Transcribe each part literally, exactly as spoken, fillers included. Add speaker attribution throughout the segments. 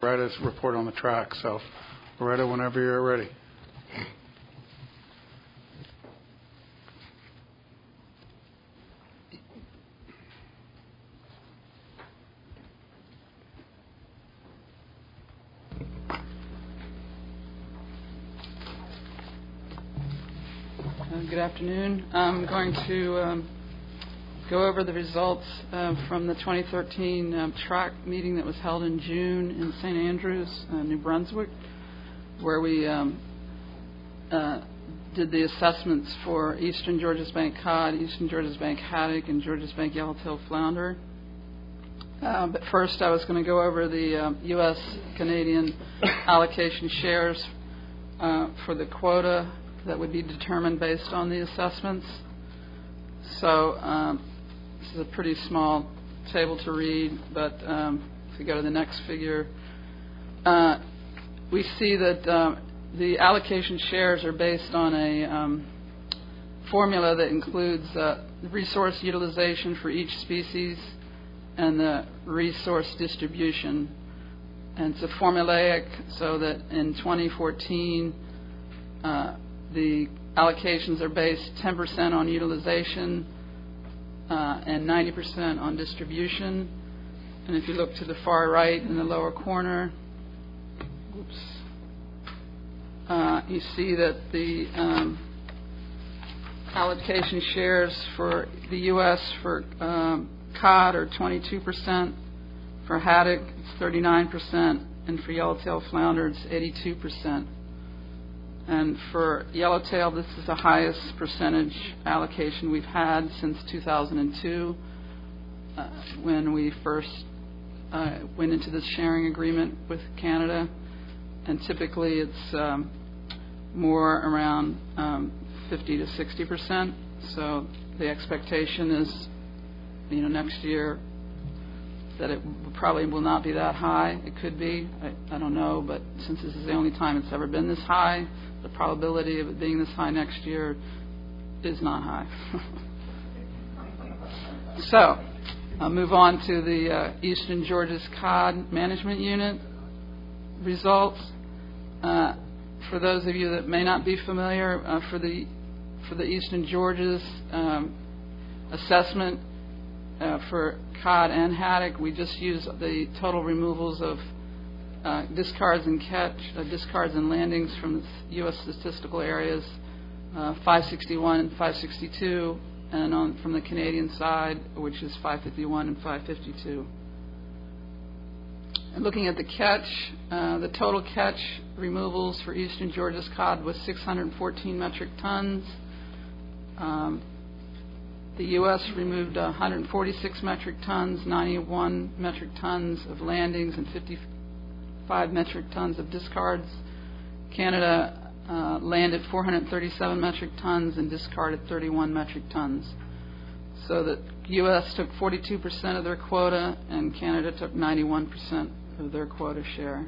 Speaker 1: Loretta's report on the track. So, Loretta, whenever you're ready.
Speaker 2: Uh, good afternoon. I'm going to um, go over the results uh, from the twenty thirteen um, track meeting that was held in June in Saint Andrews, uh, New Brunswick, where we um, uh, did the assessments for Eastern Georges Bank cod, Eastern Georges Bank haddock, and Georges Bank yellowtail flounder. Uh, but first, I was going to go over the uh, U S Canadian allocation shares uh, for the quota that would be determined based on the assessments. So um, this is a pretty small table to read, but um, if we go to the next figure, uh, we see that uh, the allocation shares are based on a um, formula that includes uh, resource utilization for each species and the resource distribution. And it's a formulaic, so that in twenty fourteen, uh, the allocations are based ten percent on utilization uh, and ninety percent on distribution. And if you look to the far right in the lower corner, oops, uh, you see that the um, allocation shares for the U S for um, cod are twenty-two percent, for haddock it's thirty-nine percent, and for yellowtail flounder it's eighty-two percent. And for yellowtail, this is the highest percentage allocation we've had since two thousand two, uh, when we first uh, went into this sharing agreement with Canada. And typically it's um, more around um, fifty to sixty percent. So the expectation is, you know, next year that it probably will not be that high. It could be. I, I don't know. But since this is the only time it's ever been this high, the probability of it being this high next year is not high. So I'll move on to the uh, Eastern Georges Cod Management Unit results. Uh, for those of you that may not be familiar, uh, for the for the Eastern Georges um, assessment uh, for cod and haddock, we just use the total removals of Uh, discards and catch, uh, discards and landings from the U S statistical areas, uh, five sixty-one and five sixty-two, and on from the Canadian side, which is five fifty-one and five fifty-two. And looking at the catch, uh, the total catch removals for Eastern Georges cod was six hundred fourteen metric tons. Um, the U S removed one hundred forty-six metric tons, ninety-one metric tons of landings, and fifty-five metric tons of discards. Canada uh, landed four hundred thirty-seven metric tons and discarded thirty-one metric tons. So the U S took forty-two percent of their quota and Canada took ninety-one percent of their quota share.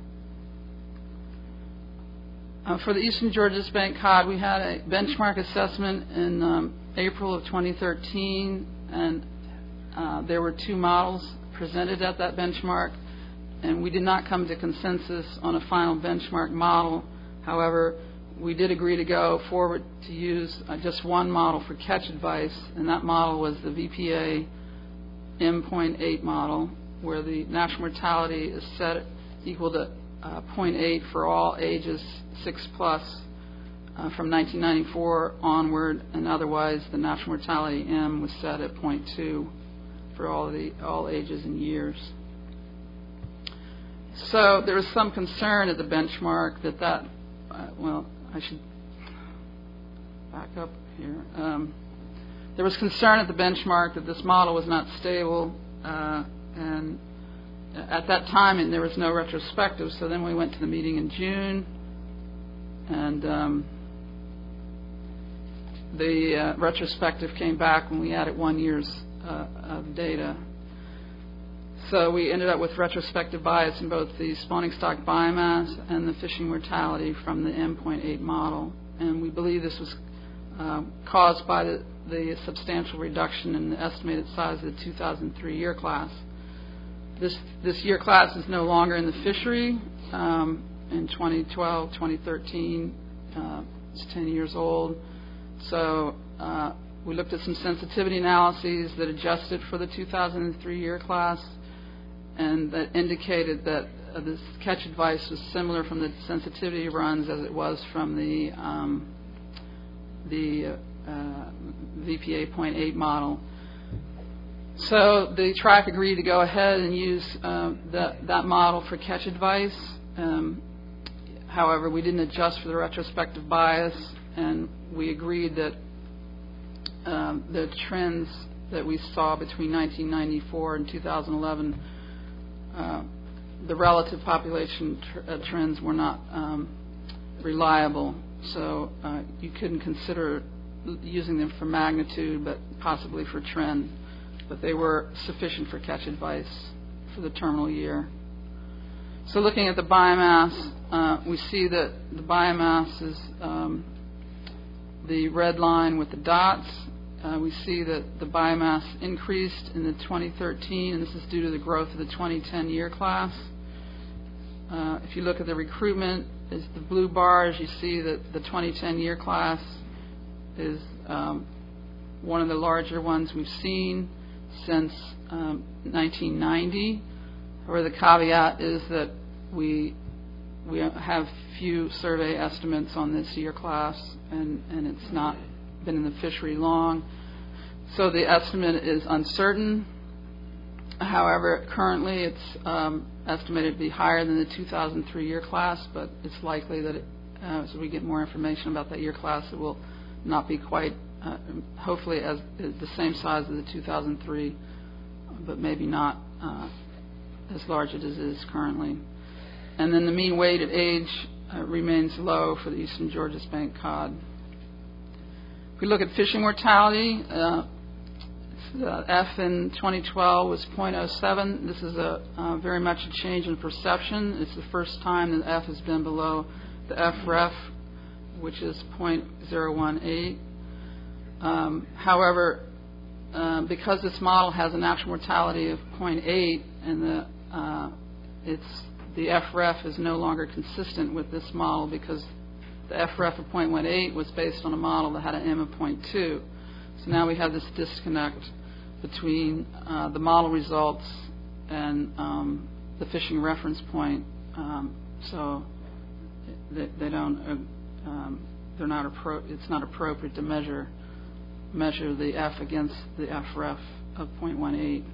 Speaker 2: Uh, for the Eastern Georges Bank cod, we had a benchmark assessment in um, April of twenty thirteen, and uh, there were two models presented at that benchmark. And we did not come to consensus on a final benchmark model. However, we did agree to go forward to use uh, just one model for catch advice, and that model was the V P A M point eight model, where the national mortality is set equal to uh, zero point eight for all ages six plus uh, from nineteen ninety-four onward, and otherwise the national mortality M was set at zero point two for all the all ages and years. So there was some concern at the benchmark that that, uh, well, I should back up here. Um, there was concern at the benchmark that this model was not stable, uh, and at that time, and there was no retrospective, so then we went to the meeting in June, and um, the uh, retrospective came back when we added one year's uh, of data. So we ended up with retrospective bias in both the spawning stock biomass and the fishing mortality from the M point eight model. And we believe this was uh, caused by the, the substantial reduction in the estimated size of the two thousand three year class. this this year class is no longer in the fishery. Um, in twenty twelve, twenty thirteen, uh, it's ten years old. So uh, we looked at some sensitivity analyses that adjusted for the two thousand three year class, and that indicated that uh, this catch advice was similar from the sensitivity runs as it was from the um, the uh, V P A point eight model. So the track agreed to go ahead and use uh, that, that model for catch advice. Um, however, we didn't adjust for the retrospective bias, and we agreed that um, the trends that we saw between nineteen ninety-four and two thousand eleven, uh, the relative population tr- uh, trends were not um, reliable. So uh, you couldn't consider using them for magnitude, but possibly for trend. But they were sufficient for catch advice for the terminal year. So looking at the biomass, uh, we see that the biomass is um, the red line with the dots. Uh, we see that the biomass increased in the twenty thirteen, and this is due to the growth of the twenty ten year class. Uh, if you look at the recruitment, is the blue bars, you see that the twenty ten year class is um, one of the larger ones we've seen since um, nineteen ninety. However, the caveat is that we we have few survey estimates on this year class, and, and it's not been in the fishery long. So the estimate is uncertain. However, currently it's um, estimated to be higher than the two thousand three year class, but it's likely that it, uh, as we get more information about that year class, it will not be quite, uh, hopefully as, as the same size as the two thousand three, but maybe not uh, as large as it is currently. And then the mean weighted age uh, remains low for the Eastern Georgian Bank cod. If we look at fishing mortality, uh, the F in twenty twelve was zero point zero seven. This is a uh, very much a change in perception. It's the first time that F has been below the F R E F, which is zero point zero one eight. Um, however, uh, because this model has a natural mortality of zero point eight, and the uh, it's the F R E F is no longer consistent with this model, because the F R E F of zero point one eight was based on a model that had an M of zero point two. So now we have this disconnect between uh, the model results and um, the fishing reference point. Um, so they, they don't, uh, um, they're not appro- it's not appropriate to measure measure the F against the F R E F of zero point one eight.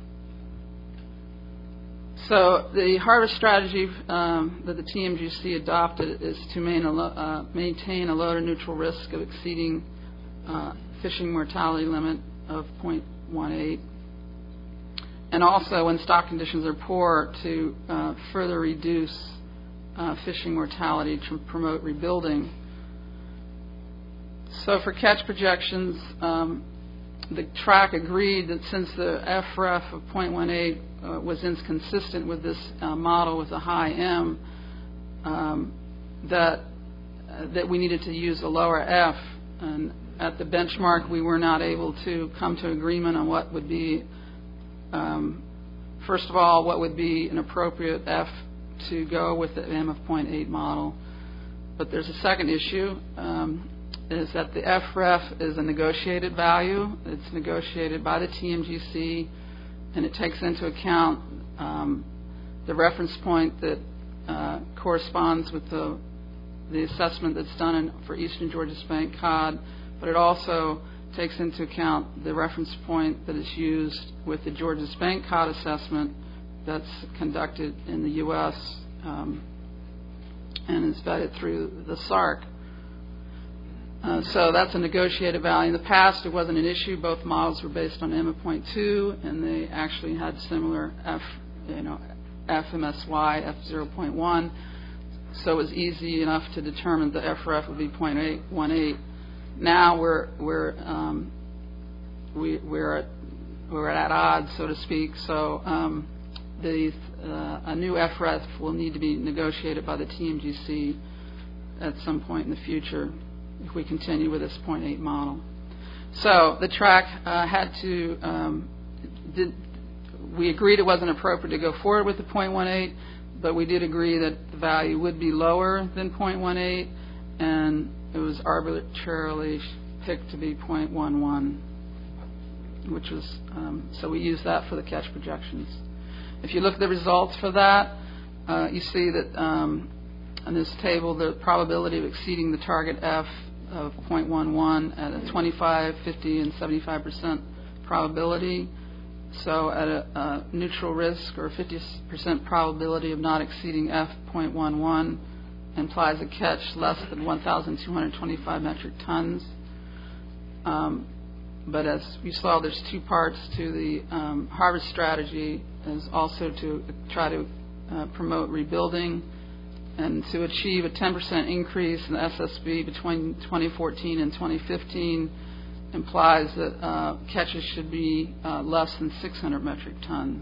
Speaker 2: So the harvest strategy um, that the T M G C adopted is to main a lo- uh, maintain a low to neutral risk of exceeding uh, fishing mortality limit of zero point one eight, and also when stock conditions are poor to uh, further reduce uh, fishing mortality to promote rebuilding. So for catch projections, um, the track agreed that since the F R E F of zero point one eight uh, was inconsistent with this uh, model with a high M, um, that uh, that we needed to use a lower F. And at the benchmark, we were not able to come to agreement on what would be, um, first of all, what would be an appropriate F to go with the M of zero point eight model. But there's a second issue. Um, is that the F R E F is a negotiated value. It's negotiated by the T M G C, and it takes into account um, the reference point that uh, corresponds with the the assessment that's done in, for Eastern Georgian Bank cod, but it also takes into account the reference point that is used with the Georgian Bank cod assessment that's conducted in the U S um, and is vetted through the S A R C. Uh, so that's a negotiated value. In the past, it wasn't an issue. Both models were based on M of zero point two, and they actually had similar F, you know, F M S Y, F zero point one. So it was easy enough to determine the F R E F would be zero point one eight. Now we're we're um, we, we're at, we're at odds, so to speak. So um, the uh, a new F R E F will need to be negotiated by the T M G C at some point in the future if we continue with this zero point eight model. So the track uh, had to um, did we agreed it wasn't appropriate to go forward with the point one eight, but we did agree that the value would be lower than point one eight, and it was arbitrarily picked to be point one one, which was, um, so we used that for the catch projections. If you look at the results for that, uh, you see that um, on this table, the probability of exceeding the target F of point one one at a twenty-five, fifty, and seventy-five percent probability. So at a, a neutral risk or fifty percent probability of not exceeding F point one one implies a catch less than one thousand two hundred twenty-five metric tons. Um, but as you saw, there's two parts to the um, harvest strategy, is also to try to uh, promote rebuilding and to achieve a ten percent increase in the S S B between twenty fourteen and twenty fifteen implies that uh, catches should be uh, less than six hundred metric tons.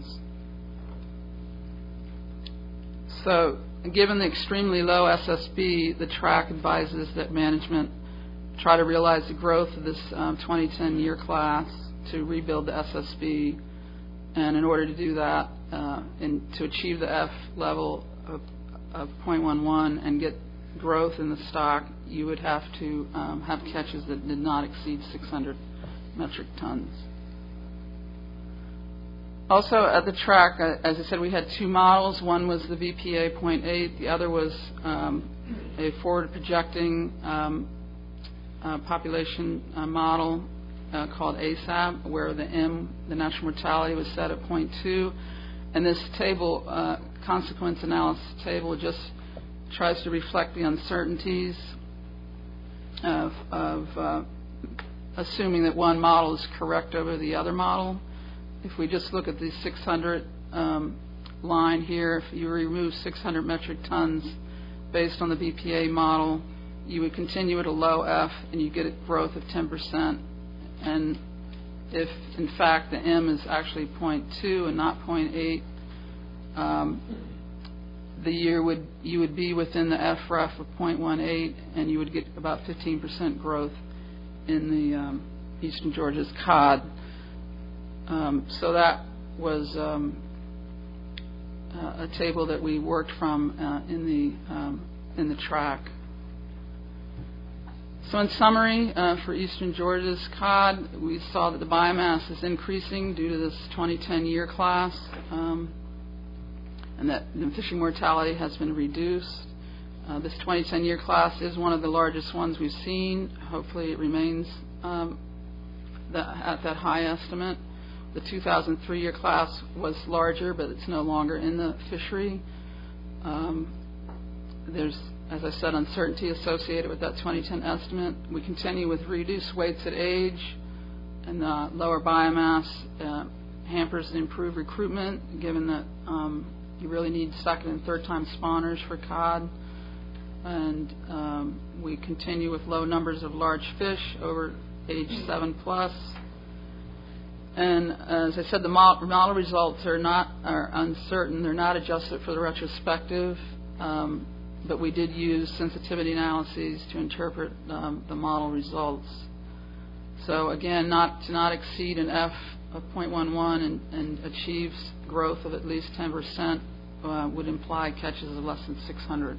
Speaker 2: So, given the extremely low S S B, the track advises that management try to realize the growth of this um, twenty ten year class to rebuild the S S B, and in order to do that, uh, and to achieve the F level of, of point one one and get growth in the stock, you would have to um, have catches that did not exceed six hundred metric tons. Also at the track, uh, as I said, we had two models. One was the V P A point eight. The other was um, a forward projecting um, uh, population uh, model uh, called A S A B, where the M, the natural mortality, was set at point two. And this table, uh, consequence analysis table, just tries to reflect the uncertainties of, of uh, assuming that one model is correct over the other model. If we just look at the six hundred um, line here, if you remove six hundred metric tons based on the V P A model, you would continue at a low F and you get a growth of ten percent. And if, in fact, the M is actually point two and not point eight, um, the year would you would be within the F R E F of point one eight, and you would get about fifteen percent growth in the um, Eastern Georgia's cod. Um, so that was um, uh, a table that we worked from uh, in the um, in the track. So in summary, uh, for Eastern Georgia's cod, we saw that the biomass is increasing due to this twenty ten year class, um, and that the fishing mortality has been reduced. Uh, this twenty ten year class is one of the largest ones we've seen. Hopefully it remains um, that, at that high estimate. The two thousand three year class was larger, but it's no longer in the fishery. Um, there's, as I said, uncertainty associated with that twenty ten estimate. We continue with reduced weights at age, and uh, lower biomass uh, hampers the improved recruitment, given that um, you really need second and third time spawners for cod. And um, we continue with low numbers of large fish over age seven plus. And as I said, the model results are not are uncertain. They're not adjusted for the retrospective, um, but we did use sensitivity analyses to interpret um, the model results. So again, not to not exceed an F of point one one and, and achieves growth of at least ten percent uh, would imply catches of less than six hundred.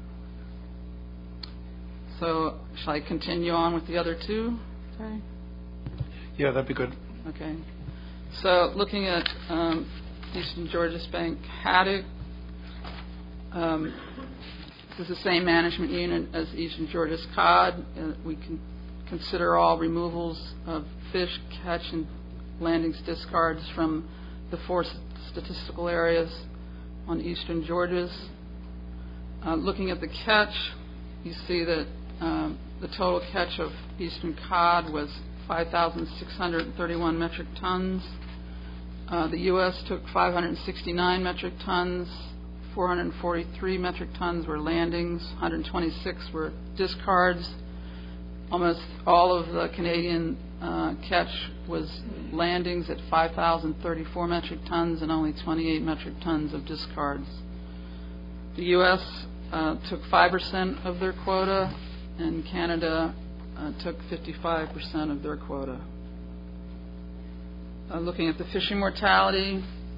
Speaker 2: So shall I continue on with the other two? Sorry.
Speaker 1: Yeah, that'd be good.
Speaker 2: Okay. So looking at um, Eastern Georgia's Bank haddock, um, this is the same management unit as Eastern Georgia's cod. Uh, we can consider all removals of fish, catch, and landings discards from the four statistical areas on Eastern Georgia's. Uh, looking at the catch, you see that um, the total catch of Eastern cod was five thousand six hundred thirty-one metric tons. Uh, the U S took five hundred sixty-nine metric tons. four hundred forty-three metric tons were landings. one hundred twenty-six were discards. Almost all of the Canadian uh, catch was landings at five thousand thirty-four metric tons and only twenty-eight metric tons of discards. The U S uh, took five percent of their quota, and Canada Uh, took fifty-five percent of their quota. Uh, looking at the fishing mortality,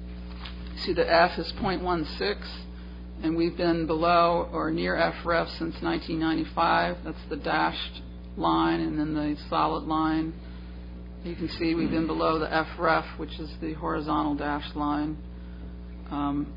Speaker 2: see the F is zero point one six, and we've been below or near F R E F since nineteen ninety-five. That's the dashed line, and then the solid line. You can see we've been below the F R E F, which is the horizontal dashed line, um,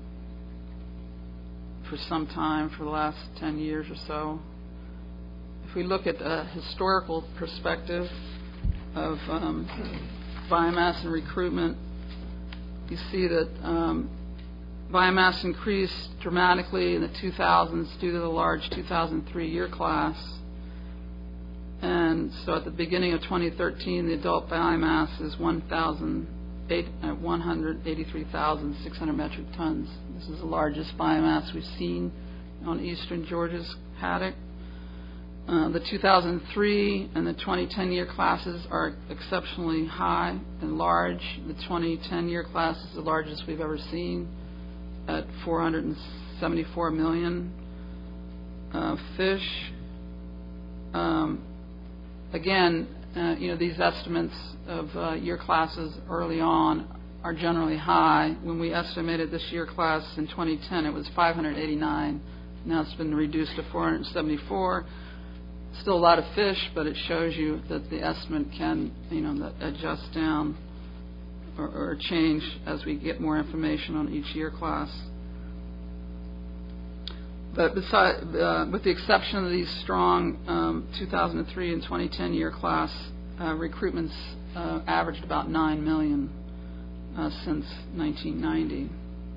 Speaker 2: for some time, for the last ten years or so. If we look at a historical perspective of um, biomass and recruitment, you see that um, biomass increased dramatically in the two thousands due to the large two thousand three year class. And so at the beginning of twenty thirteen, the adult biomass is one hundred eighty-three thousand six hundred metric tons. This is the largest biomass we've seen on eastern Georgia's haddock. Uh, the two thousand three and the twenty ten year classes are exceptionally high and large. The twenty ten year class is the largest we've ever seen at four hundred seventy-four million uh, fish. Um, again, uh, you know, these estimates of uh, year classes early on are generally high. When we estimated this year class in twenty ten, it was five hundred eighty-nine. Now it's been reduced to four hundred seventy-four. Still a lot of fish, but it shows you that the estimate can, you know, adjust down or, or change as we get more information on each year class. But beside, uh, with the exception of these strong um, two thousand three and twenty ten year class, uh, recruitments uh, averaged about nine million uh, since nineteen ninety.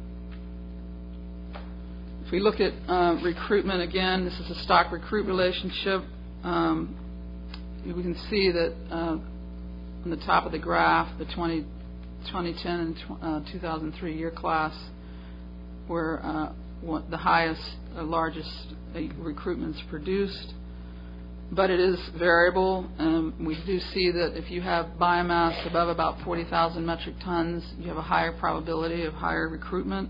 Speaker 2: If we look at uh, recruitment again, this is a stock recruit relationship. Um, we can see that uh, on the top of the graph, the twenty ten and uh, two thousand three year class were uh, one, the highest, uh, largest uh, recruitments produced. But it is variable. Um, we do see that if you have biomass above about forty thousand metric tons, you have a higher probability of higher recruitment.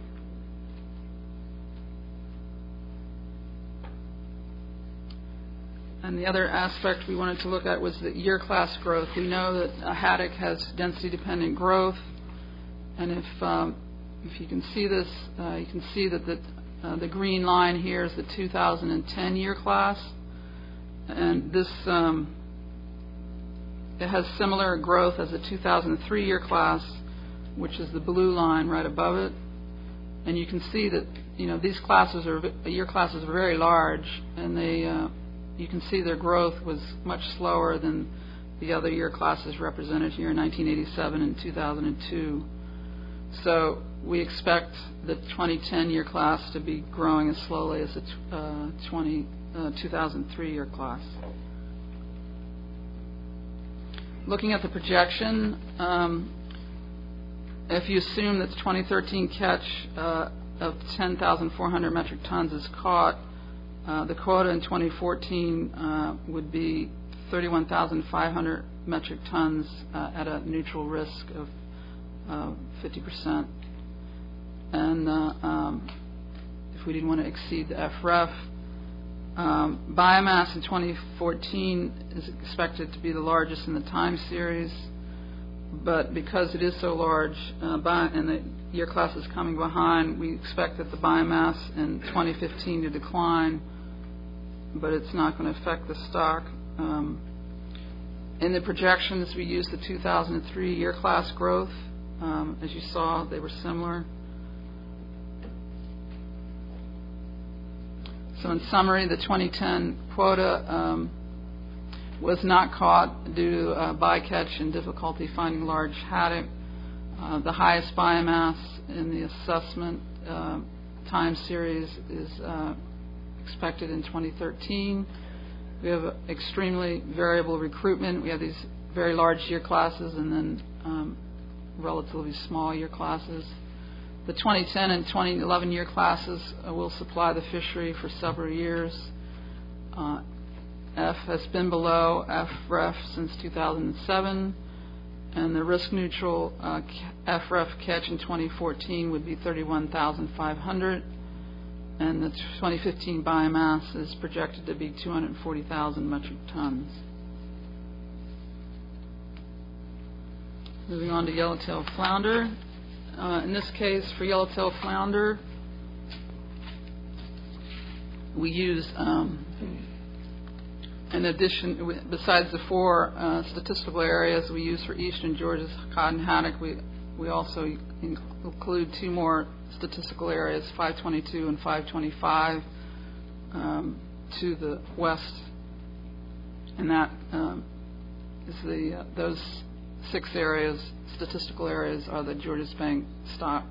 Speaker 2: And the other aspect we wanted to look at was the year class growth. We know that a haddock has density-dependent growth, and if um, if you can see this, uh, you can see that the uh, the green line here is the two thousand ten year class, and this um, it has similar growth as the two thousand three year class, which is the blue line right above it. And you can see that, you know, these classes are year classes are very large, and they uh, you can see their growth was much slower than the other year classes represented here in nineteen eighty-seven and two thousand two. So we expect the twenty ten year class to be growing as slowly as the uh, twenty, uh, two thousand three year class. Looking at the projection, um, if you assume that the twenty thirteen catch uh, of ten thousand four hundred metric tons is caught, Uh, the quota in twenty fourteen uh, would be thirty-one thousand five hundred metric tons uh, at a neutral risk of uh, fifty percent. And uh, um, if we didn't want to exceed the F R E F, um, biomass in twenty fourteen is expected to be the largest in the time series. But because it is so large uh, bi- and the year class is coming behind, we expect that the biomass in twenty fifteen to decline, but it's not going to affect the stock. Um, in the projections, we used the two thousand three year class growth. Um, as you saw, they were similar. So in summary, the twenty ten quota um, was not caught due to uh, bycatch and difficulty finding large haddock. Uh, the highest biomass in the assessment uh, time series is uh, expected in twenty thirteen. We have extremely variable recruitment. We have these very large year classes and then um, relatively small year classes. The twenty ten and twenty eleven year classes uh, will supply the fishery for several years. Uh, F has been below F R E F since two thousand seven, and the risk-neutral uh, F R E F catch in twenty fourteen would be thirty-one thousand five hundred, and the twenty fifteen biomass is projected to be two hundred forty thousand metric tons. Moving on to yellowtail flounder. Uh, in this case, for yellowtail flounder, we use, um, in addition, besides the four uh, statistical areas we use for eastern Georgia's cotton haddock, we we also include two more statistical areas, five twenty-two and five twenty-five, um, to the west, and that um, is the uh, those six areas, statistical areas, are the Georgia's Bank stock.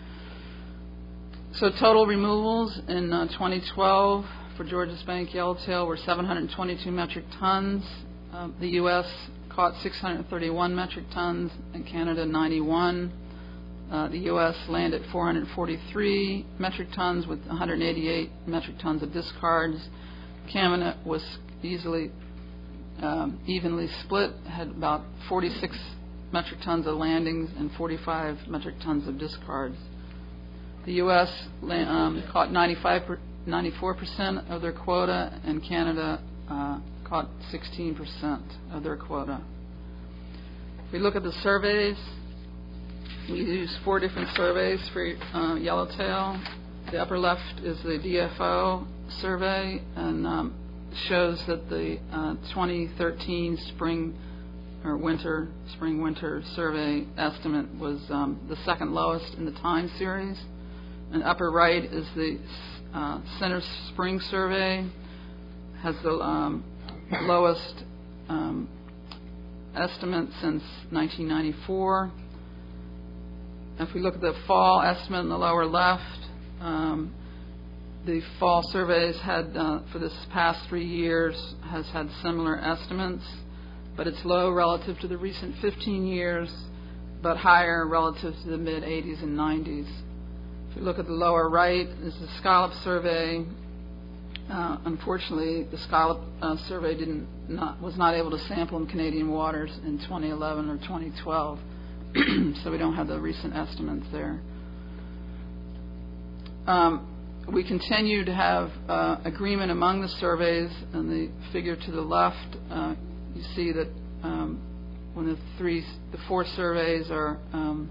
Speaker 2: So total removals in uh, twenty twelve for Georgia's Bank yellowtail were seven hundred twenty-two metric tons. Uh, the U S caught six hundred thirty-one metric tons, and Canada ninety-one. Uh, the U S landed four hundred forty-three metric tons with one hundred eighty-eight metric tons of discards. Canada was easily um, evenly split, had about forty-six metric tons of landings and forty-five metric tons of discards. The U S um, caught ninety-five, ninety-four percent of their quota, and Canada uh, caught sixteen percent of their quota. If we look at the surveys, we use four different surveys for uh, yellowtail. The upper left is the D F O survey, and um, shows that the uh, twenty thirteen spring or winter, spring-winter survey estimate was um, the second lowest in the time series. And upper right is the uh, center spring survey, has the um, lowest um, estimate since nineteen ninety-four. If we look at the fall estimate in the lower left, um, the fall surveys had, uh, for this past three years, has had similar estimates, but it's low relative to the recent fifteen years, but higher relative to the mid-eighties and nineties. If you look at the lower right, is the scallop survey. Uh, unfortunately, the scallop uh, survey didn't not, was not able to sample in Canadian waters in twenty eleven or twenty twelve, so we don't have the recent estimates there. Um, we continue to have uh, agreement among the surveys. In the figure to the left, uh, you see that um, when the three, the four surveys are um,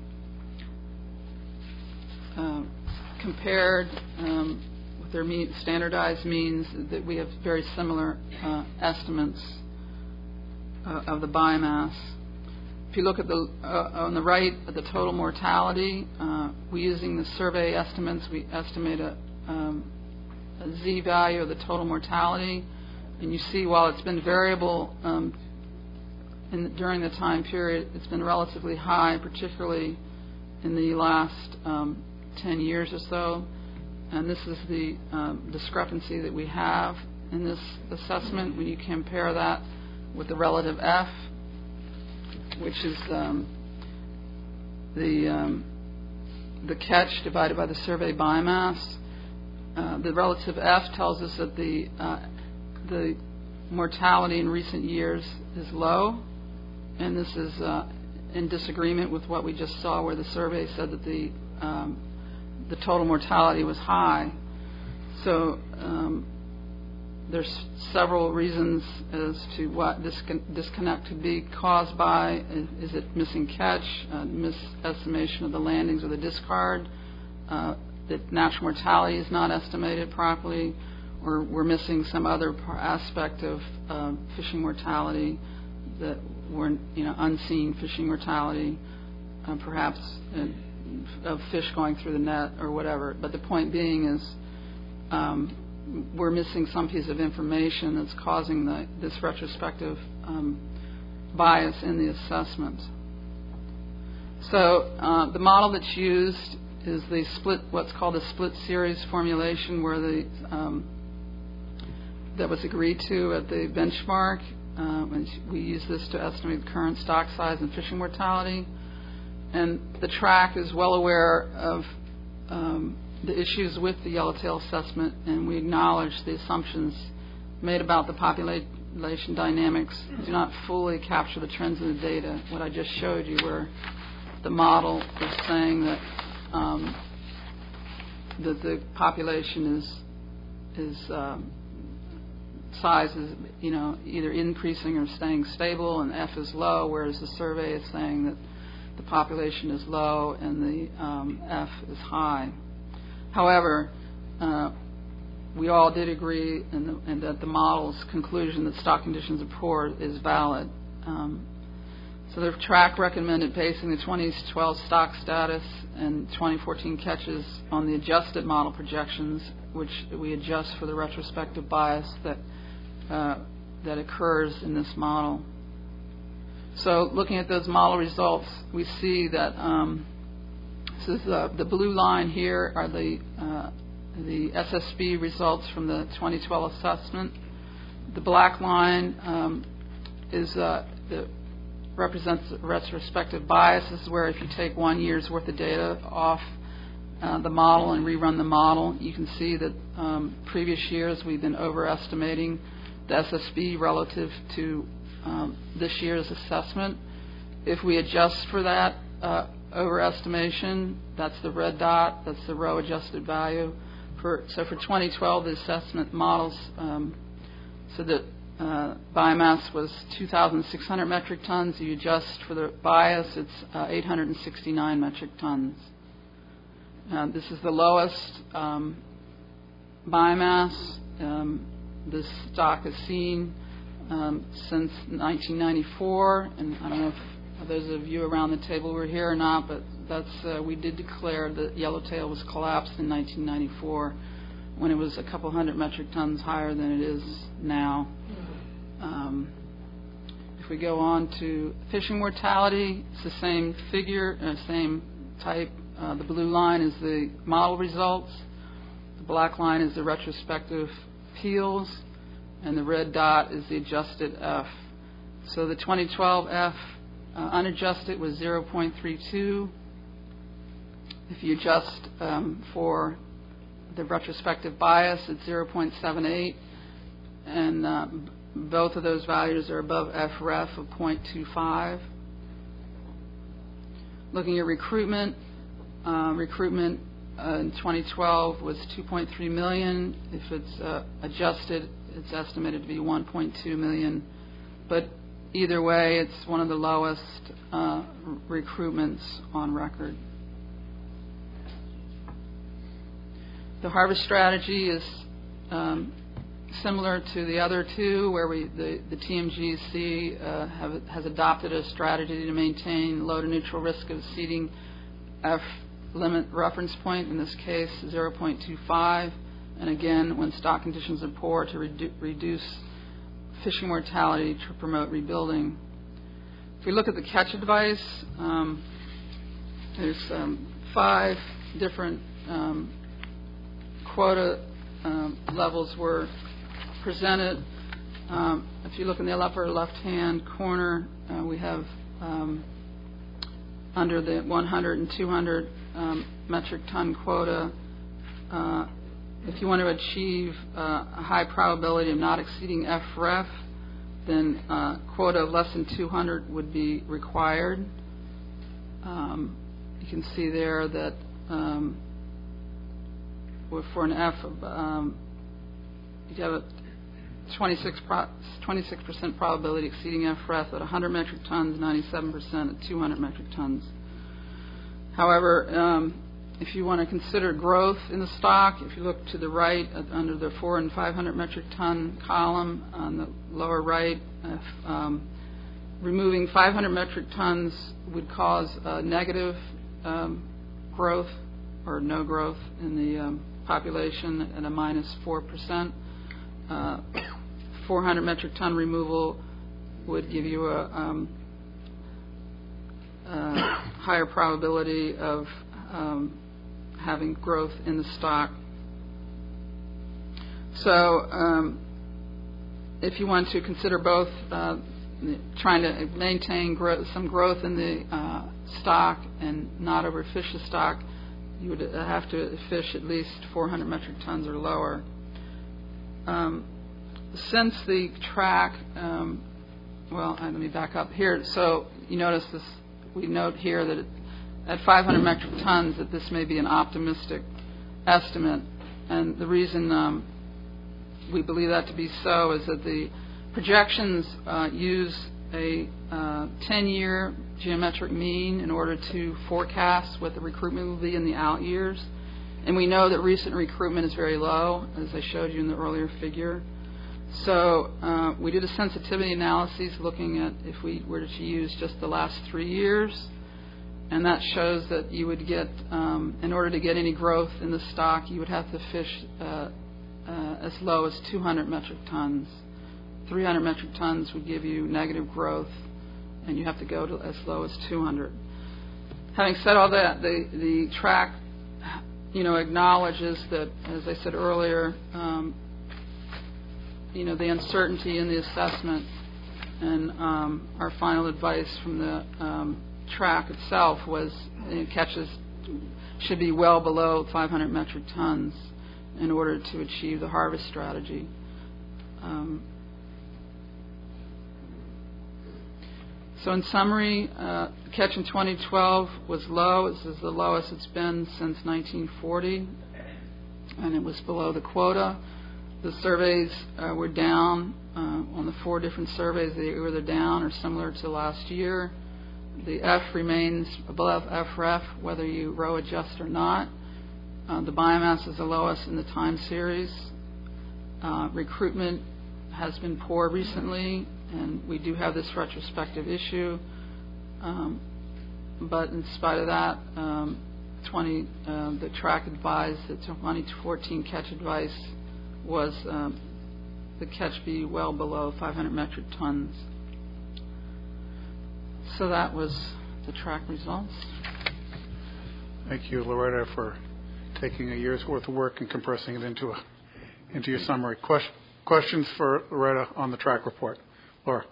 Speaker 2: uh, compared um, with their mean, standardized means, that we have very similar uh, estimates uh, of the biomass. If you look at the uh, on the right at the total mortality, uh, we using the survey estimates, we estimate a, um, a Z value of the total mortality, and you see while it's been variable um, in, during the time period, it's been relatively high, particularly in the last um, ten years or so. And this is the um, discrepancy that we have in this assessment when you compare that with the relative F, which is um, the um, the catch divided by the survey biomass. Uh, the relative F tells us that the uh, the mortality in recent years is low, and this is uh, in disagreement with what we just saw, where the survey said that the um, the total mortality was high. So um, there's several reasons as to what this disconnect could be caused by. Is it missing catch, uh, misestimation of the landings or the discard, uh, that natural mortality is not estimated properly, or we're missing some other aspect of uh, fishing mortality that were, you know, unseen fishing mortality, uh, perhaps uh, of fish going through the net or whatever. But the point being is um, we're missing some piece of information that's causing the, this retrospective um, bias in the assessment. So uh, the model that's used is the split, what's called the split series formulation, where the um, that was agreed to at the benchmark. Um, and we use this to estimate the current stock size and fishing mortality. And the track is well aware of um, the issues with the yellowtail assessment, and we acknowledge the assumptions made about the population dynamics do not fully capture the trends in the data. What I just showed you, where the model is saying that um, that the population is is um, size is, you know, either increasing or staying stable, and F is low, whereas the survey is saying that the population is low and the um, F is high. However, uh, we all did agree in, the, in that the model's conclusion that stock conditions are poor is valid. Um, so the track recommended basing the twenty twelve stock status and twenty fourteen catches on the adjusted model projections, which we adjust for the retrospective bias that uh, that occurs in this model. So looking at those model results, we see that um, this is uh, the blue line here are the uh, the S S B results from the twenty twelve assessment. The black line um, is uh, the represents retrospective bias. This is where if you take one year's worth of data off uh, the model and rerun the model, you can see that um, previous years we've been overestimating the S S B relative to um, this year's assessment. If we adjust for that uh, overestimation, that's the red dot, that's the row adjusted value. For, so for twenty twelve, the assessment models, um, so that uh, biomass was two thousand six hundred metric tons. You adjust for the bias, it's uh, eight hundred sixty-nine metric tons. Uh, this is the lowest um, biomass um, this stock has seen um, since nineteen ninety-four, and I don't know if those of you around the table were here or not, but that's uh, we did declare that Yellowtail was collapsed in nineteen ninety-four when it was a couple hundred metric tons higher than it is now. Um, if we go on to fishing mortality, it's the same figure, uh, same type. Uh, the blue line is the model results. The black line is the retrospective peels, and the red dot is the adjusted F. So the twenty twelve F uh, unadjusted was zero point three two. If you adjust um, for the retrospective bias, it's zero point seven eight, and uh, both of those values are above F R E F of zero point two five. Looking at recruitment, uh, recruitment uh, in twenty twelve was two point three million. If it's uh, adjusted, it's estimated to be one point two million. But either way, it's one of the lowest uh, recruitments on record. The harvest strategy is um, similar to the other two, where we the, the T M G C uh, have, has adopted a strategy to maintain low to neutral risk of exceeding F limit reference point, in this case zero point two five, and again, when stock conditions are poor, to redu- reduce fishing mortality to promote rebuilding. If we look at the catch advice, um, there's um, five different um, quota um, levels were presented. Um, if you look in the upper left-hand corner, uh, we have um, under the one hundred and two hundred um, metric ton quota. Uh, if you want to achieve uh, a high probability of not exceeding F R E F, then uh, quota of less than two hundred would be required. Um, you can see there that um, for an F, um, you have a twenty-six percent probability exceeding F R E F at one hundred metric tons, ninety-seven percent at two hundred metric tons. However, um, if you want to consider growth in the stock, if you look to the right at, under the four and five hundred metric ton column on the lower right, if, um, removing five hundred metric tons would cause uh, negative um, growth or no growth in the um, population at a minus four percent. Uh, four hundred metric ton removal would give you a, um, a higher probability of um, having growth in the stock. So um, if you want to consider both uh, trying to maintain growth, some growth in the uh, stock and not overfish the stock, you would have to fish at least four hundred metric tons or lower. Um, since the track, um, well, let me back up here. So you notice this, we note here that it, at five hundred metric tons that this may be an optimistic estimate. And the reason um, we believe that to be so is that the projections uh, use a uh, ten-year geometric mean in order to forecast what the recruitment will be in the out years. And we know that recent recruitment is very low, as I showed you in the earlier figure. So uh, we did a sensitivity analysis looking at if we were to use just the last three years. And that shows that you would get, um, in order to get any growth in the stock, you would have to fish uh, uh, as low as two hundred metric tons. three hundred metric tons would give you negative growth, and you have to go to as low as two hundred. Having said all that, the, the track, you know, acknowledges that, as I said earlier, um, you know, the uncertainty in the assessment, and um, our final advice from the um, track itself was you know, catches should be well below five hundred metric tons in order to achieve the harvest strategy. Um, so in summary, uh, catch in twenty twelve was low. This is the lowest it's been since nineteen forty, and it was below the quota. The surveys uh, were down uh, on the four different surveys. They were either down or similar to last year. The F remains above F R E F, whether you row adjust or not. Uh, the biomass is the lowest in the time series. Uh, recruitment has been poor recently, and we do have this retrospective issue. Um, but in spite of that, um, twenty, uh, the track advised that twenty fourteen catch advice was um, the catch be well below five hundred metric tons. So that was the track results.
Speaker 1: Thank you, Loretta, for taking a year's worth of work and compressing it into a into your summary. Question, questions for Loretta on the track report? Laura.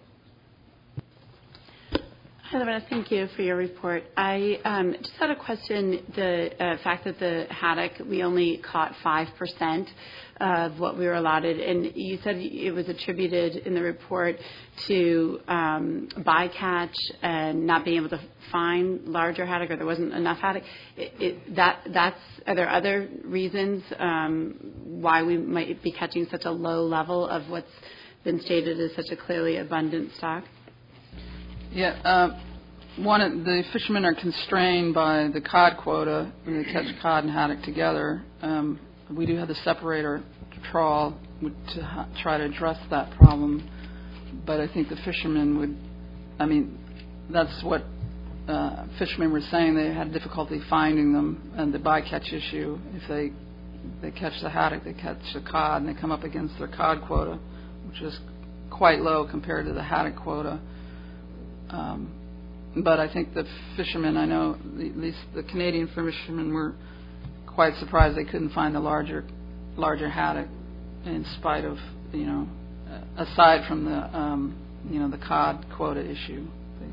Speaker 3: Hi, Loretta. Thank you for your report. I um, just had a question. The uh, fact that the haddock, we only caught five percent of what we were allotted, and you said it was attributed in the report to um, bycatch and not being able to find larger haddock, or there wasn't enough haddock. It, it, that that's are there other reasons um, why we might be catching such a low level of what's been stated as such a clearly abundant stock?
Speaker 2: Yeah, uh, one of the fishermen are constrained by the cod quota when they catch cod and haddock together. Um, we do have the separator trawl to ha- try to address that problem, but I think the fishermen would, I mean, that's what uh, fishermen were saying. They had difficulty finding them, and the bycatch issue, if they they catch the haddock, they catch the cod, and they come up against their cod quota, which is quite low compared to the haddock quota. Um, but I think the fishermen, I know at least the Canadian fishermen were quite surprised they couldn't find the larger larger haddock, in spite of, you know, aside from the, um, you know, the cod quota issue.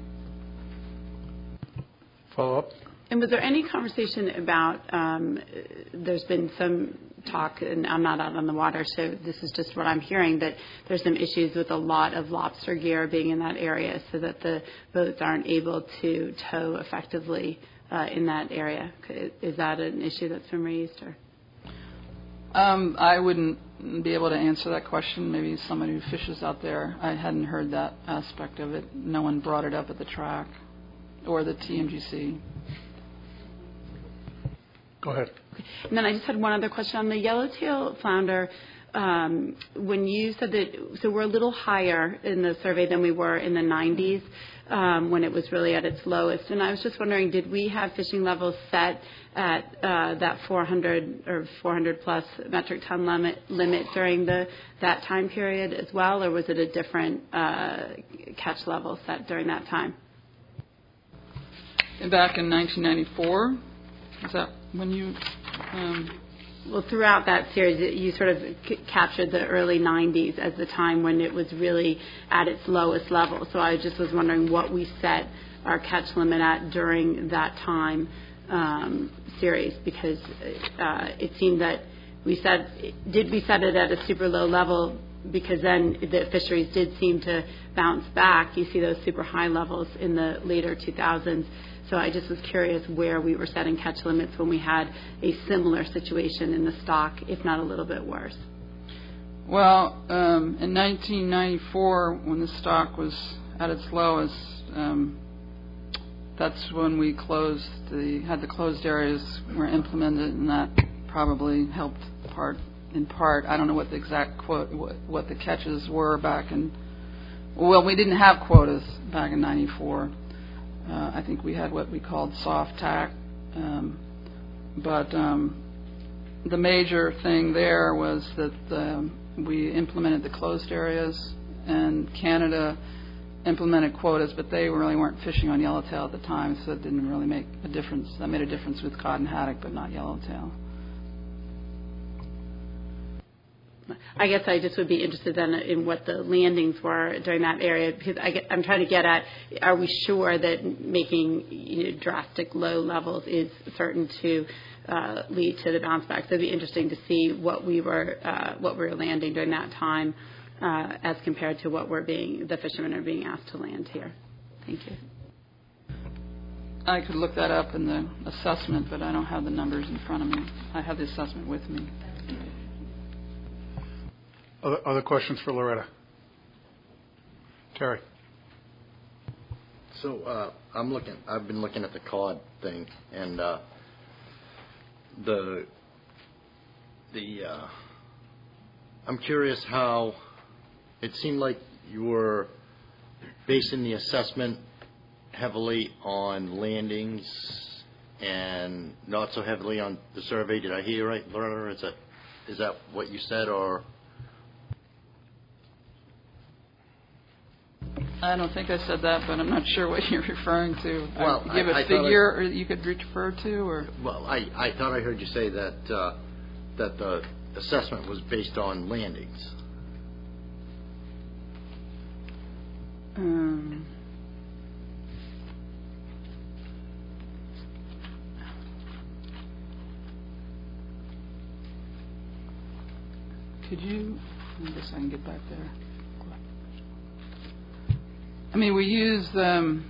Speaker 1: Follow up?
Speaker 3: And was there any conversation about, um, there's been some talk, and I'm not out on the water, so this is just what I'm hearing, that there's some issues with a lot of lobster gear being in that area so that the boats aren't able to tow effectively uh, in that area. Is that an issue that's been raised? Or?
Speaker 2: Um, I wouldn't be able to answer that question. Maybe somebody who fishes out there. I hadn't heard that aspect of it. No one brought it up at the track or the T M G C.
Speaker 1: Go ahead.
Speaker 3: And then I just had one other question on the yellowtail flounder. Um, when you said that, so we're a little higher in the survey than we were in the nineties um, when it was really at its lowest. And I was just wondering, did we have fishing levels set at uh, that four hundred or four hundred plus metric ton limit, limit during the that time period as well, or was it a different uh, catch level set during that time?
Speaker 2: Back in nineteen ninety-four, is that when you? Um,
Speaker 3: Well, throughout that series, you sort of c- captured the early nineties as the time when it was really at its lowest level. So I just was wondering what we set our catch limit at during that time um, series, because uh, it seemed that we set, did we set it at a super low level, because then the fisheries did seem to bounce back. You see those super high levels in the later two thousands. So I just was curious where we were setting catch limits when we had a similar situation in the stock, if not a little bit worse.
Speaker 2: Well, um, in nineteen ninety-four, when the stock was at its lowest, um, that's when we closed the had the closed areas were implemented, and that probably helped part in part. I don't know what the exact quote what, what the catches were back in. Well, we didn't have quotas back in ninety-four. Uh, I think we had what we called soft tack, um, but um, the major thing there was that um, we implemented the closed areas, and Canada implemented quotas, but they really weren't fishing on yellowtail at the time, so it didn't really make a difference. That made a difference with cod and haddock, but not yellowtail.
Speaker 3: I guess I just would be interested then in what the landings were during that area, because I get, I'm trying to get at, are we sure that making you know, drastic low levels is certain to uh, lead to the bounce back? So it'd be interesting to see what we were uh, what we were landing during that time uh, as compared to what we're being the fishermen are being asked to land here. Thank you.
Speaker 2: I could look that up in the assessment, but I don't have the numbers in front of me. I have the assessment with me.
Speaker 1: Other, other questions for Loretta? Terry.
Speaker 4: So uh, I'm looking. I've been looking at the cod thing, and uh, the the. Uh, I'm curious how it seemed like you were basing the assessment heavily on landings and not so heavily on the survey. Did I hear you right, Loretta? Is that is that what you said, or?
Speaker 2: I don't think I said that, but I'm not sure what you're referring to.
Speaker 4: Well,
Speaker 2: I give
Speaker 4: I,
Speaker 2: a
Speaker 4: I
Speaker 2: figure
Speaker 4: I,
Speaker 2: or you could refer to, or
Speaker 4: well, I, I thought I heard you say that uh, that the assessment was based on landings.
Speaker 2: um, could you? I guess I can get back there. I mean, we use um,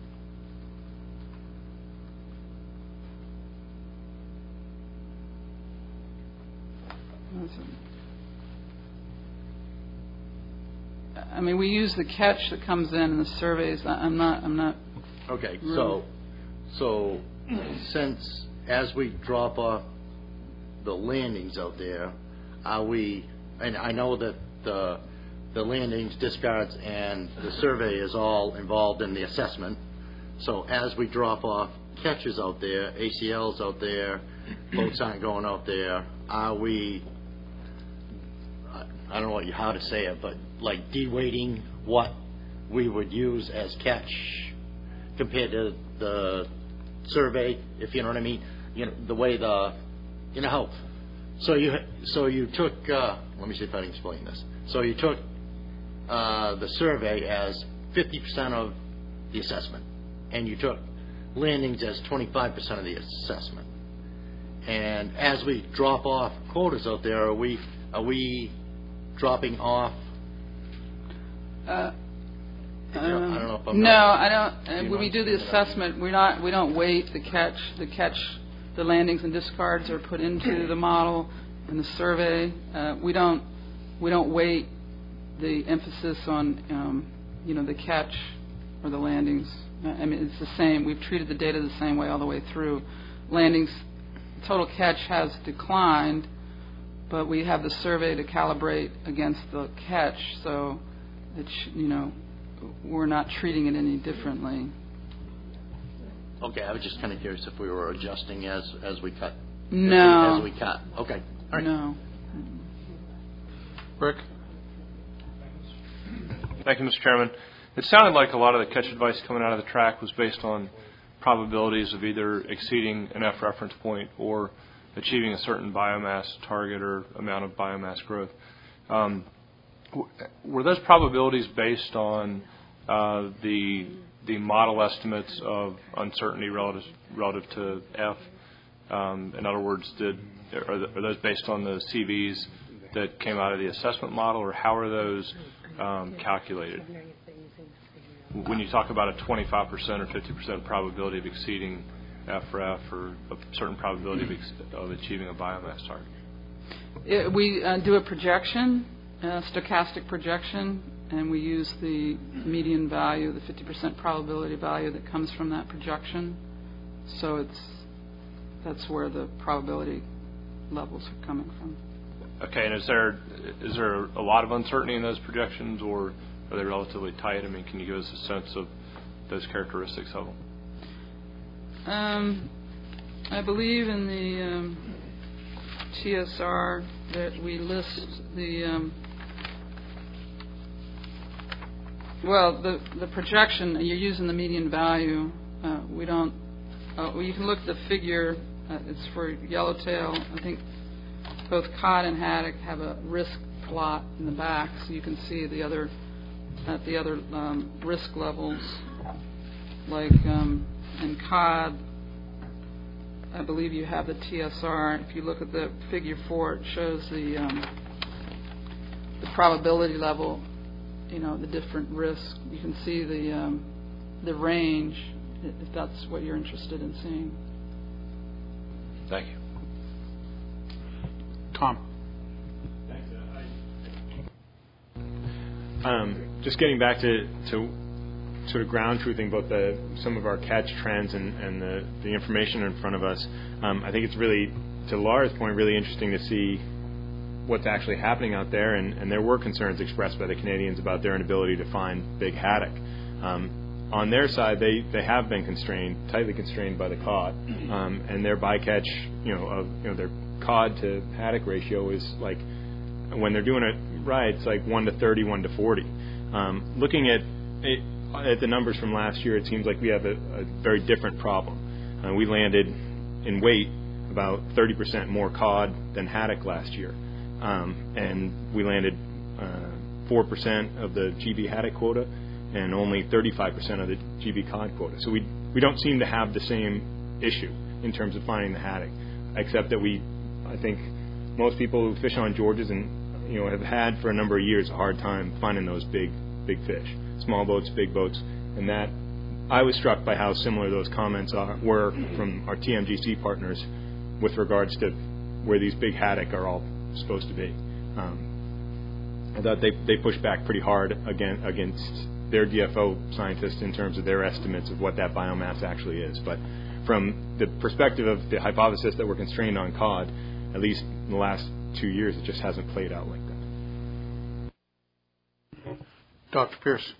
Speaker 2: I mean, we use the catch that comes in in the surveys. I'm not. I'm not.
Speaker 4: Okay,
Speaker 2: really.
Speaker 4: so so since as we drop off the landings out there, are we? And I know that the the landings, discards, and the survey is all involved in the assessment. So as we drop off catches out there, A C Ls out there, boats aren't going out there, are we, I don't know what you, how to say it, but like de-weighting what we would use as catch compared to the survey, if you know what I mean? You know, the way the, you know how, so you, so you took, uh, let me see if I can explain this. So you took Uh, the survey as fifty percent of the assessment, and you took landings as twenty-five percent of the assessment. And as we drop off quotas out there, are we are we dropping off?
Speaker 2: Uh,
Speaker 4: You know, I don't know if I'm
Speaker 2: no,
Speaker 4: not,
Speaker 2: I don't. Uh,
Speaker 4: you
Speaker 2: when we do the
Speaker 4: understand that?
Speaker 2: assessment, we're not. We don't weight the catch. The catch, the landings and discards are put into the model and the survey. Uh, we don't. We don't weight the emphasis on, um, you know, the catch or the landings. I mean, it's the same. We've treated the data the same way all the way through. Landings, total catch has declined, but we have the survey to calibrate against the catch, so it's, you know, we're not treating it any differently.
Speaker 4: Okay, I was just kind of curious if we were adjusting as as we cut.
Speaker 2: No.
Speaker 4: As we cut. Okay. All right.
Speaker 2: No.
Speaker 1: Rick?
Speaker 5: Thank you, Mister Chairman. It sounded like a lot of the catch advice coming out of the track was based on probabilities of either exceeding an F reference point or achieving a certain biomass target or amount of biomass growth. Um, w- were those probabilities based on uh, the the model estimates of uncertainty relative relative to F? Um, in other words, did are, the, are those based on the C Vs that came out of the assessment model, or how are those Um, calculated? When you talk about a twenty-five percent or fifty percent probability of exceeding F R F or a certain probability of, ex- of achieving a biomass target?
Speaker 2: It, we uh, do a projection, a stochastic projection, and we use the median value, the fifty percent probability value that comes from that projection. So it's that's where the probability levels are coming from.
Speaker 5: Okay, and is there is there a lot of uncertainty in those projections, or are they relatively tight? I mean, can you give us a sense of those characteristics of them?
Speaker 2: Um, I believe in the um, T S R that we list the um, well, the the projection. You're using the median value. Uh, we don't. Uh, well, you can look at the figure. Uh, it's for yellowtail. I think both cod and haddock have a risk plot in the back, so you can see the other at the other um, risk levels. Like um, in cod, I believe you have the T S R. If you look at the figure four, it shows the um, the probability level. You know, the different risks. You can see the um, the range, if that's what you're interested in seeing.
Speaker 5: Thank you.
Speaker 1: Tom.
Speaker 6: Um, just getting back to, to sort of ground truthing both the, some of our catch trends and, and the, the information in front of us, um, I think it's really, to Laura's point, really interesting to see what's actually happening out there, and, and there were concerns expressed by the Canadians about their inability to find big haddock. Um, on their side, they, they have been constrained, tightly constrained by the cod, um, and their bycatch, you know, of you know their cod to haddock ratio is like, when they're doing it right, it's like one to thirty, one to forty. Um, looking at it, at the numbers from last year, it seems like we have a, a very different problem. Uh, we landed in weight about thirty percent more cod than haddock last year. Um, and we landed uh, four percent of the G B haddock quota and only thirty-five percent of the G B cod quota. So we we don't seem to have the same issue in terms of finding the haddock, except that we, I think, most people who fish on Georges and you know have had for a number of years a hard time finding those big big fish, small boats, big boats, and that I was struck by how similar those comments are, were from our T M G C partners with regards to where these big haddock are all supposed to be. Um, I thought they they pushed back pretty hard again against their D F O scientists in terms of their estimates of what that biomass actually is. But from the perspective of the hypothesis that we're constrained on cod, at least in the last two years, it just hasn't played out like that.
Speaker 1: Doctor Pierce.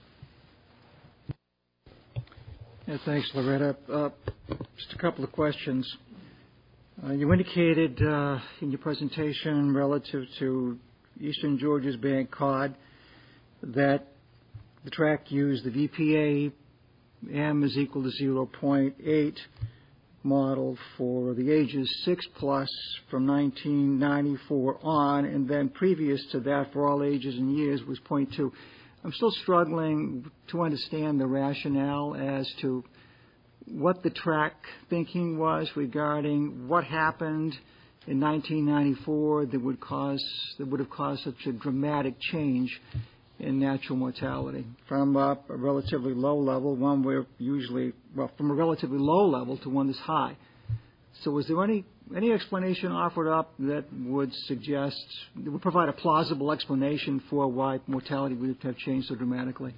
Speaker 7: Yeah, thanks, Loretta. Uh, just a couple of questions. Uh, you indicated uh, in your presentation relative to Eastern Georges Bank cod that the track used the V P A M is equal to zero point eight model for the ages six plus from nineteen ninety-four on, and then previous to that for all ages and years was zero point two. I'm still struggling to understand the rationale as to what the track thinking was regarding what happened in nineteen ninety-four that would cause that would have caused such a dramatic change in natural mortality from uh, a relatively low level, one where usually well from a relatively low level to one that's high. So was there any any explanation offered up that would suggest that would provide a plausible explanation for why mortality would have changed so dramatically?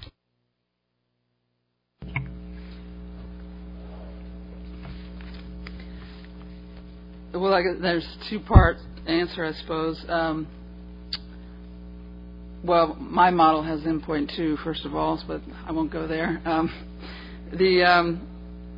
Speaker 2: Well, I guess there's two-part answer, I suppose. Um, well, my model has M point two, first of all, but I won't go there. Um, the um,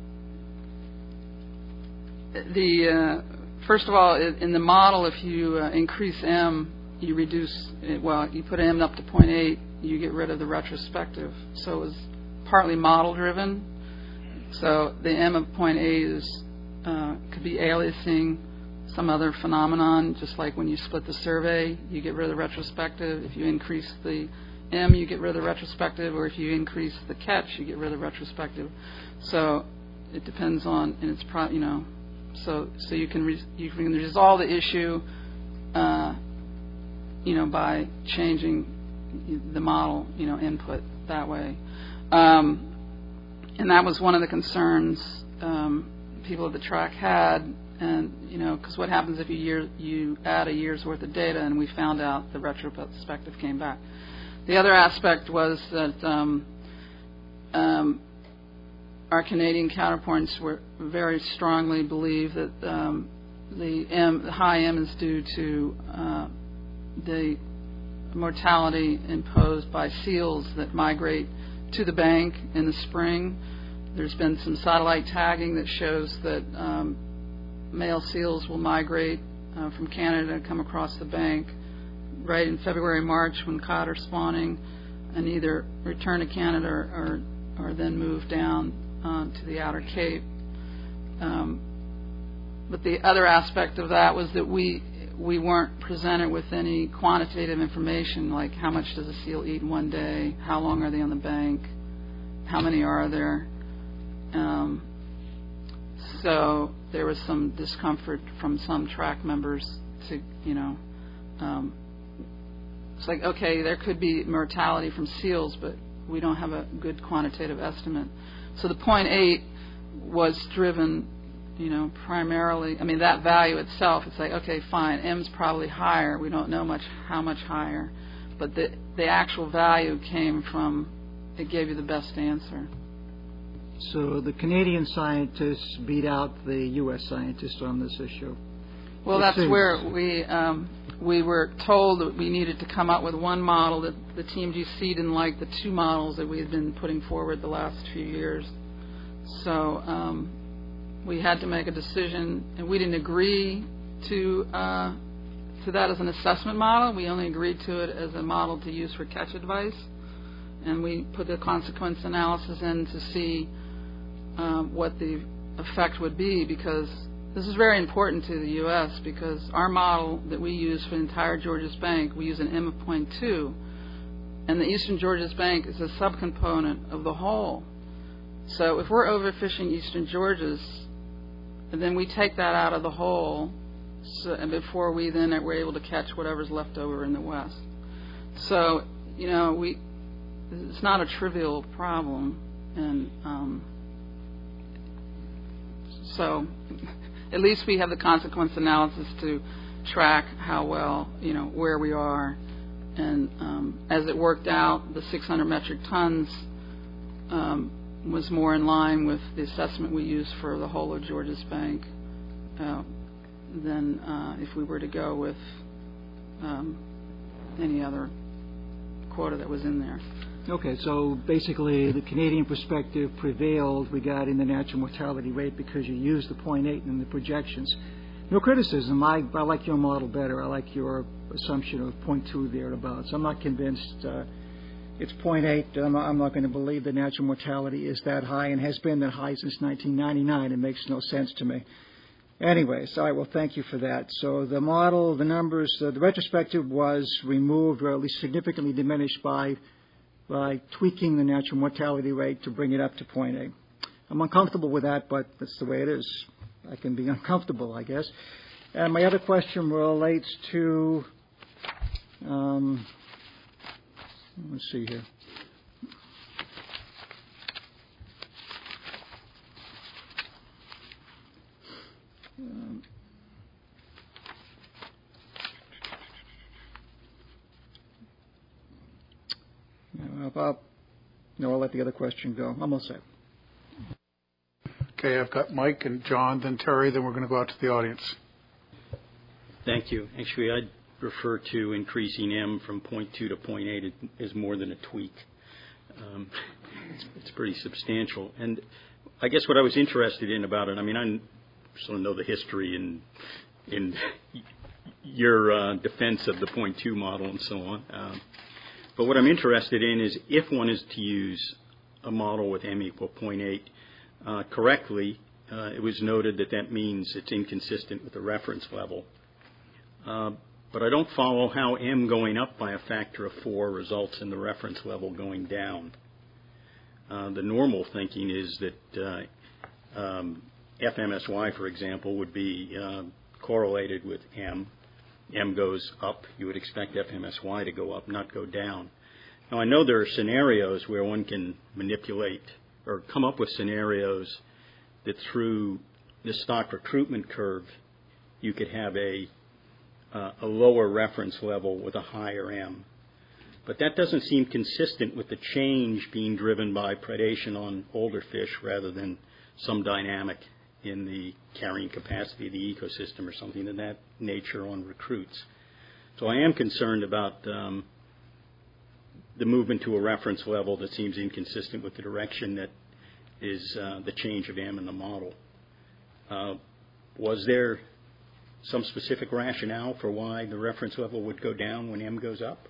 Speaker 2: the uh, first of all, in the model, if you uh, increase M, you reduce. Well, you put M up to zero point eight, you get rid of the retrospective. So it was partly model-driven. So the M of zero point eight is uh, could be aliasing some other phenomenon, just like when you split the survey, you get rid of the retrospective. If you increase the M, you get rid of the retrospective, or if you increase the catch, you get rid of the retrospective. So it depends on, and it's pro, you know, so so you can re, you can resolve the issue, uh, you know, by changing the model, you know, input that way. Um, and that was one of the concerns um, people at the track had. And, you know, because what happens if you year, you add a year's worth of data, and we found out the retrospective came back. the other aspect was that um, um, our Canadian counterparts were very strongly believe that um, the, M, the high M is due to uh, the mortality imposed by seals that migrate to the bank in the spring. There's been some satellite tagging that shows that um, male seals will migrate uh, from Canada and come across the bank right in February, March when cod are spawning, and either return to Canada or, or, or then move down uh, to the outer Cape. Um, but the other aspect of that was that we we weren't presented with any quantitative information, like how much does a seal eat in one day, how long are they on the bank, how many are there. Um, so there was some discomfort from some track members to, you know, um, it's like, okay, there could be mortality from seals, but we don't have a good quantitative estimate. So the point eight was driven, you know, primarily, I mean, that value itself, it's like, okay, fine, M's probably higher. We don't know much how much higher. But the, the actual value came from, it gave you the best answer.
Speaker 7: So the Canadian scientists beat out the U S scientists on this issue.
Speaker 2: Well,
Speaker 7: It
Speaker 2: that's
Speaker 7: seems.
Speaker 2: where we um, we were told that we needed to come up with one model. That the T M G C didn't like the two models that we had been putting forward the last few years. So um, we had to make a decision, and we didn't agree to uh, to that as an assessment model. We only agreed to it as a model to use for catch advice, and we put the consequence analysis in to see um, what the effect would be, because this is very important to the U S because our model that we use for the entire Georges Bank, we use an M of zero point two, and the Eastern Georges Bank is a subcomponent of the whole. So if we're overfishing Eastern Georges, and then we take that out of the whole, so, and before we then we're able to catch whatever's left over in the west. So, you know, we it's not a trivial problem, and um, so at least we have the consequence analysis to track how well, you know, where we are. And um, as it worked out, the six hundred metric tons um, was more in line with the assessment we used for the whole of Georges Bank uh, than uh, if we were to go with um, any other quota that was in there.
Speaker 7: Okay, so basically the Canadian perspective prevailed regarding the natural mortality rate because you used the point eight in the projections. No criticism. I, I like your model better. I like your assumption of point two thereabouts. I'm not convinced uh, it's point eight. I'm not, I'm not going to believe the natural mortality is that high and has been that high since nineteen ninety-nine. It makes no sense to me. Anyways, all right, well, thank you for that. So the model, the numbers, uh, the retrospective was removed or at least significantly diminished by by tweaking the natural mortality rate to bring it up to point eight. I'm uncomfortable with that, but that's the way it is. I can be uncomfortable, I guess. And my other question relates to, um, let's see here. Um, I'll, no, I'll let the other question go. I'm all set.
Speaker 1: Okay, I've got Mike and John, then Terry, then we're going to go out to the audience.
Speaker 8: Thank you. Actually, I'd refer to increasing M from point two to point eight as more than a tweak. Um, it's, it's pretty substantial. And I guess what I was interested in about it, I mean, I sort of know the history and in, in your uh, defense of the point two model and so on. Um, But what I'm interested in is if one is to use a model with M equal zero point eight uh, correctly, uh, it was noted that that means it's inconsistent with the reference level. Uh, but I don't follow how M going up by a factor of four results in the reference level going down. Uh, the normal thinking is that uh, um, F M S Y, for example, would be uh, correlated with M. M goes up, you would expect F M S Y to go up, not go down. Now, I know there are scenarios where one can manipulate or come up with scenarios that through the stock recruitment curve, you could have a, uh, a lower reference level with a higher M. But that doesn't seem consistent with the change being driven by predation on older fish rather than some dynamic in the carrying capacity of the ecosystem or something of that nature on recruits. So I am concerned about um, the movement to a reference level that seems inconsistent with the direction that is uh, the change of M in the model. Uh, was there some specific rationale for why the reference level would go down when M goes up?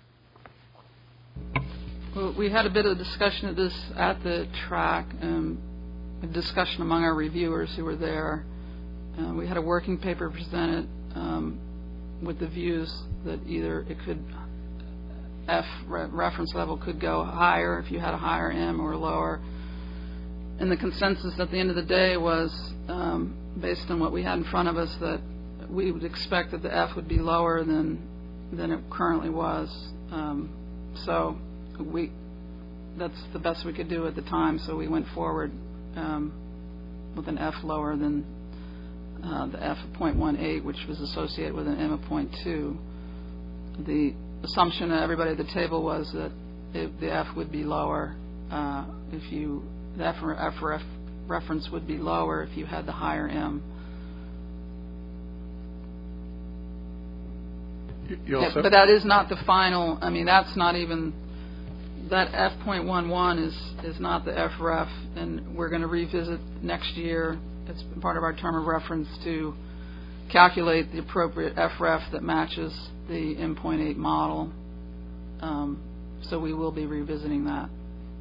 Speaker 2: Well, we had a bit of discussion of this at the track, um, a discussion among our reviewers who were there. Uh, we had a working paper presented um, with the views that either it could, F re- reference level could go higher if you had a higher M or lower. And the consensus at the end of the day was, um, based on what we had in front of us, that we would expect that the F would be lower than than it currently was. Um, so we that's the best we could do at the time. So we went forward um, with an F lower than uh, the F of zero point one eight, which was associated with an M of zero point two. The assumption of everybody at the table was that it, the F would be lower uh, if you the F, F, F reference would be lower if you had the higher M.
Speaker 1: You also,
Speaker 2: yeah, but that is not the final. I mean, that's not even that F point one one is is not the F ref, and we're going to revisit next year. It's part of our term of reference to calculate the appropriate F ref that matches the M point eight model. Um, so we will be revisiting that.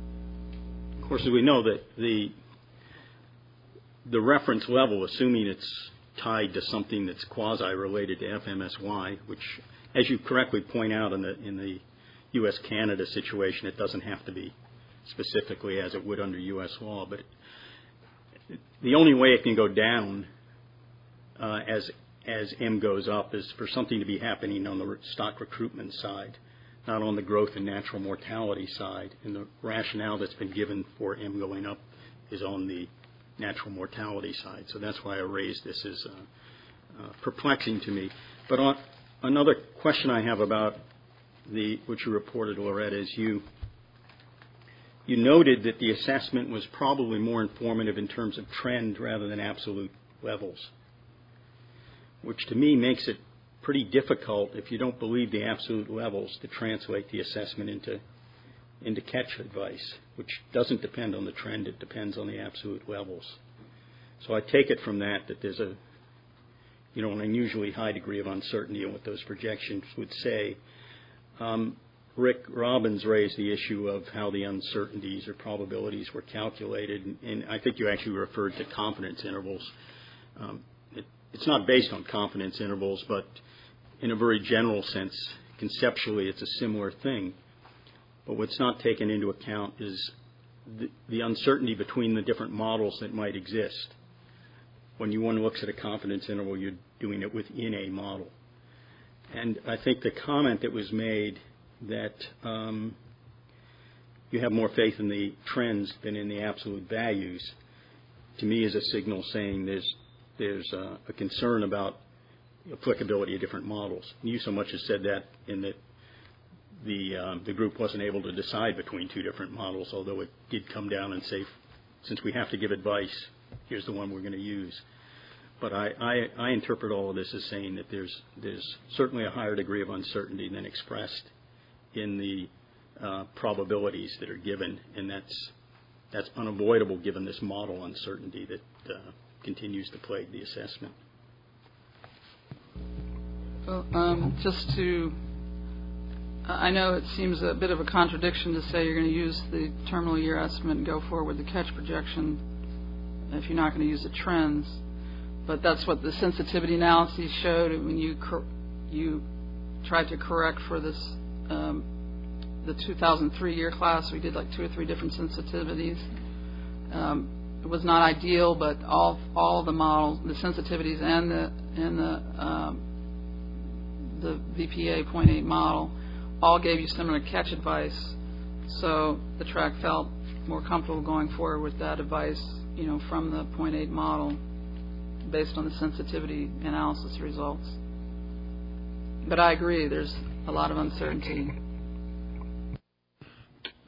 Speaker 8: Of course, we know that the the reference level, assuming it's tied to something that's quasi-related to F M S Y, which, as you correctly point out in the in the U S Canada situation, it doesn't have to be specifically as it would under U S law. But it, the only way it can go down uh, as as M goes up is for something to be happening on the stock recruitment side, not on the growth and natural mortality side. And the rationale that's been given for M going up is on the natural mortality side. So that's why I raised this as uh, uh, perplexing to me. But on, another question I have about the which you reported, Loretta, is you you noted that the assessment was probably more informative in terms of trend rather than absolute levels, which to me makes it pretty difficult, if you don't believe the absolute levels, to translate the assessment into into catch advice, which doesn't depend on the trend, it depends on the absolute levels. So I take it from that that there's a you know an unusually high degree of uncertainty in what those projections would say. Um, Rick Robbins raised the issue of how the uncertainties or probabilities were calculated, and, and I think you actually referred to confidence intervals. Um, it, it's not based on confidence intervals, but in a very general sense, conceptually, it's a similar thing. But what's not taken into account is the, the uncertainty between the different models that might exist. When you one looks at a confidence interval, you're doing it within a model. And I think the comment that was made that um, you have more faith in the trends than in the absolute values, to me is a signal saying there's there's uh, a concern about applicability of different models. You so much as said that in that the um, the group wasn't able to decide between two different models, although it did come down and say, since we have to give advice, here's the one we're going to use. But I, I, I interpret all of this as saying that there's there's certainly a higher degree of uncertainty than expressed in the uh, probabilities that are given, and that's that's unavoidable given this model uncertainty that uh, continues to plague the assessment.
Speaker 2: Well, um, just to, I know it seems a bit of a contradiction to say you're going to use the terminal year estimate and go forward with the catch projection if you're not going to use the trends. But that's what the sensitivity analyses showed when you cor- you tried to correct for this um, the two thousand three year class. We did like two or three different sensitivities. Um, it was not ideal, but all all the models, the sensitivities and the and the um, the V P A zero point eight model, all gave you similar catch advice. So the track felt more comfortable going forward with that advice, you know, from the zero point eight model, based on the sensitivity analysis results. But I agree, there's a lot of uncertainty.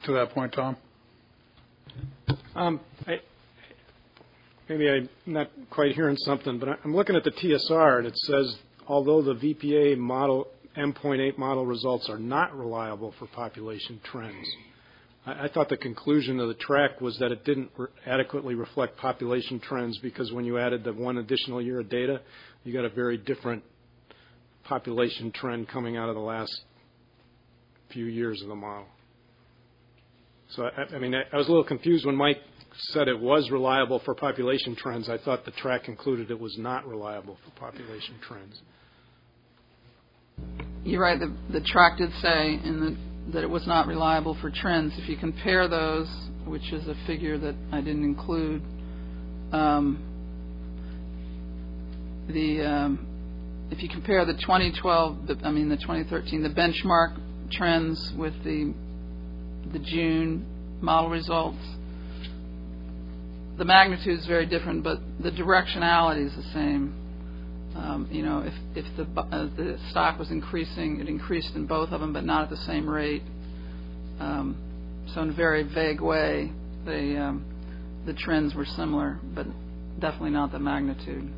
Speaker 1: to that point, Tom?
Speaker 9: Um, I, maybe I'm not quite hearing something, but I'm looking at the T S R, and it says, although the V P A model M eight model results are not reliable for population trends. I, I thought the conclusion of the track was that it didn't re- adequately reflect population trends because when you added the one additional year of data, you got a very different population trend coming out of the last few years of the model. So, I, I mean, I, I was a little confused when Mike said it was reliable for population trends. I thought the track concluded it was not reliable for population trends.
Speaker 2: You're right. The, the track did say in the, that it was not reliable for trends. If you compare those, which is a figure that I didn't include, um, the um, if you compare the twenty twelve, the, I mean the twenty thirteen, the benchmark trends with the the June model results, the magnitude is very different, but the directionality is the same. Um, you know, if, if the, uh, the stock was increasing, it increased in both of them, but not at the same rate. Um, so in a very vague way, they, um, the trends were similar, but definitely not the magnitude.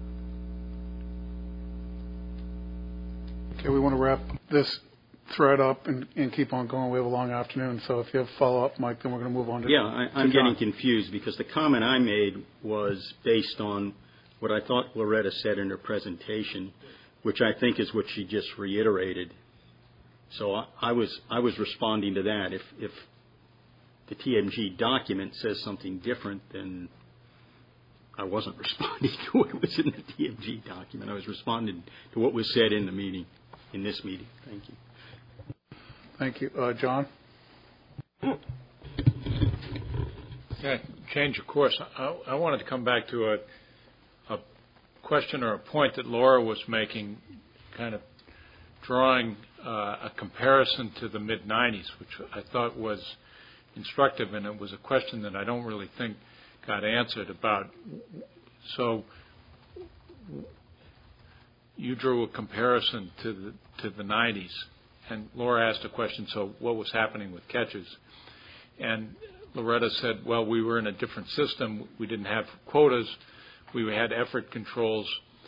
Speaker 1: Okay, we want to wrap this thread up and, and keep on going. We have a long afternoon, so if you have follow-up, Mike, then we're going to move on to
Speaker 8: Yeah, I, I'm
Speaker 1: to
Speaker 8: getting
Speaker 1: John.
Speaker 8: confused because the comment I made was based on what I thought Loretta said in her presentation, which I think is what she just reiterated. So I, I was I was responding to that. If if the T M G document says something different, then I wasn't responding to what was in the T M G document. I was responding to what was said in the meeting, in this meeting. Thank you.
Speaker 1: Thank you. Uh, John?
Speaker 10: Yeah, change of course. I, I wanted to come back to a, a question or a point that Laura was making, kind of drawing uh, a comparison to the mid nineties, which I thought was instructive, and it was a question that I don't really think got answered about. So you drew a comparison to the, to the nineties. And Laura asked a question, so what was happening with catches? And Loretta said, well, we were in a different system. We didn't have quotas. We had effort controls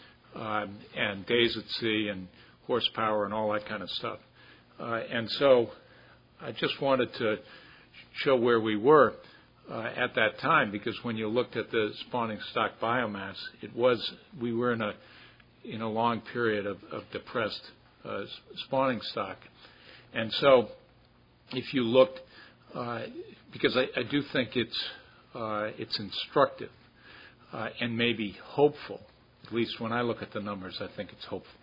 Speaker 10: um, and days at sea and horsepower and all that kind of stuff. Uh, and so I just wanted to show where we were uh, at that time, because when you looked at the spawning stock biomass, it was we were in a in a long period of, of depressed uh, spawning stock. And so if you looked, uh, because I, I do think it's uh, it's instructive uh, and maybe hopeful, at least when I look at the numbers, I think it's hopeful.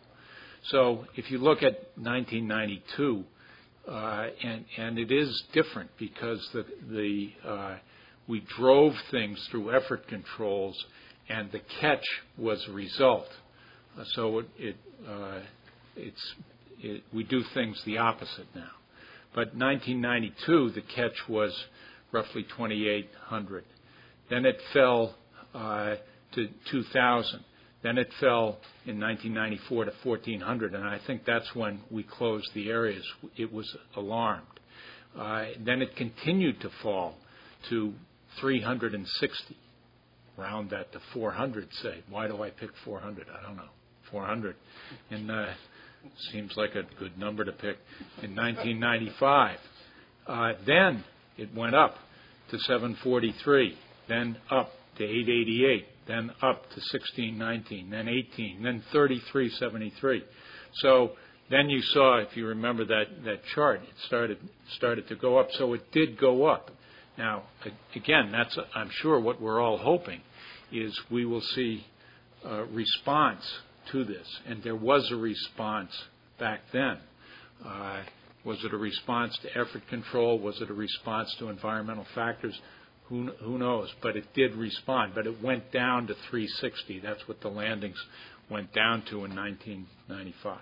Speaker 10: So if you look at nineteen ninety-two, uh, and, and it is different because the, the uh, we drove things through effort controls, and the catch was a result. Uh, so it, it uh, it's It, we do things the opposite now. But nineteen ninety-two, the catch was roughly twenty-eight hundred. Then it fell uh, to two thousand. Then it fell in nineteen ninety-four to fourteen hundred, and I think that's when we closed the areas. It was alarmed. Uh, then it continued to fall to three hundred sixty. Round that to four hundred, say. Why do I pick four hundred? I don't know. four hundred. And uh, seems like a good number to pick. In nineteen ninety-five, uh, then it went up to seven forty-three, then up to eight eighty-eight, then up to sixteen nineteen, then eighteen, then thirty-three seventy-three. So then you saw, if you remember that, that chart, it started started to go up. So it did go up. Now, again, that's I'm sure what we're all hoping is we will see a response to this, and there was a response back then. Uh, was it a response to effort control? Was it a response to environmental factors? Who, who knows? But it did respond. But it went down to three sixty. That's what the landings went down to in nineteen ninety-five.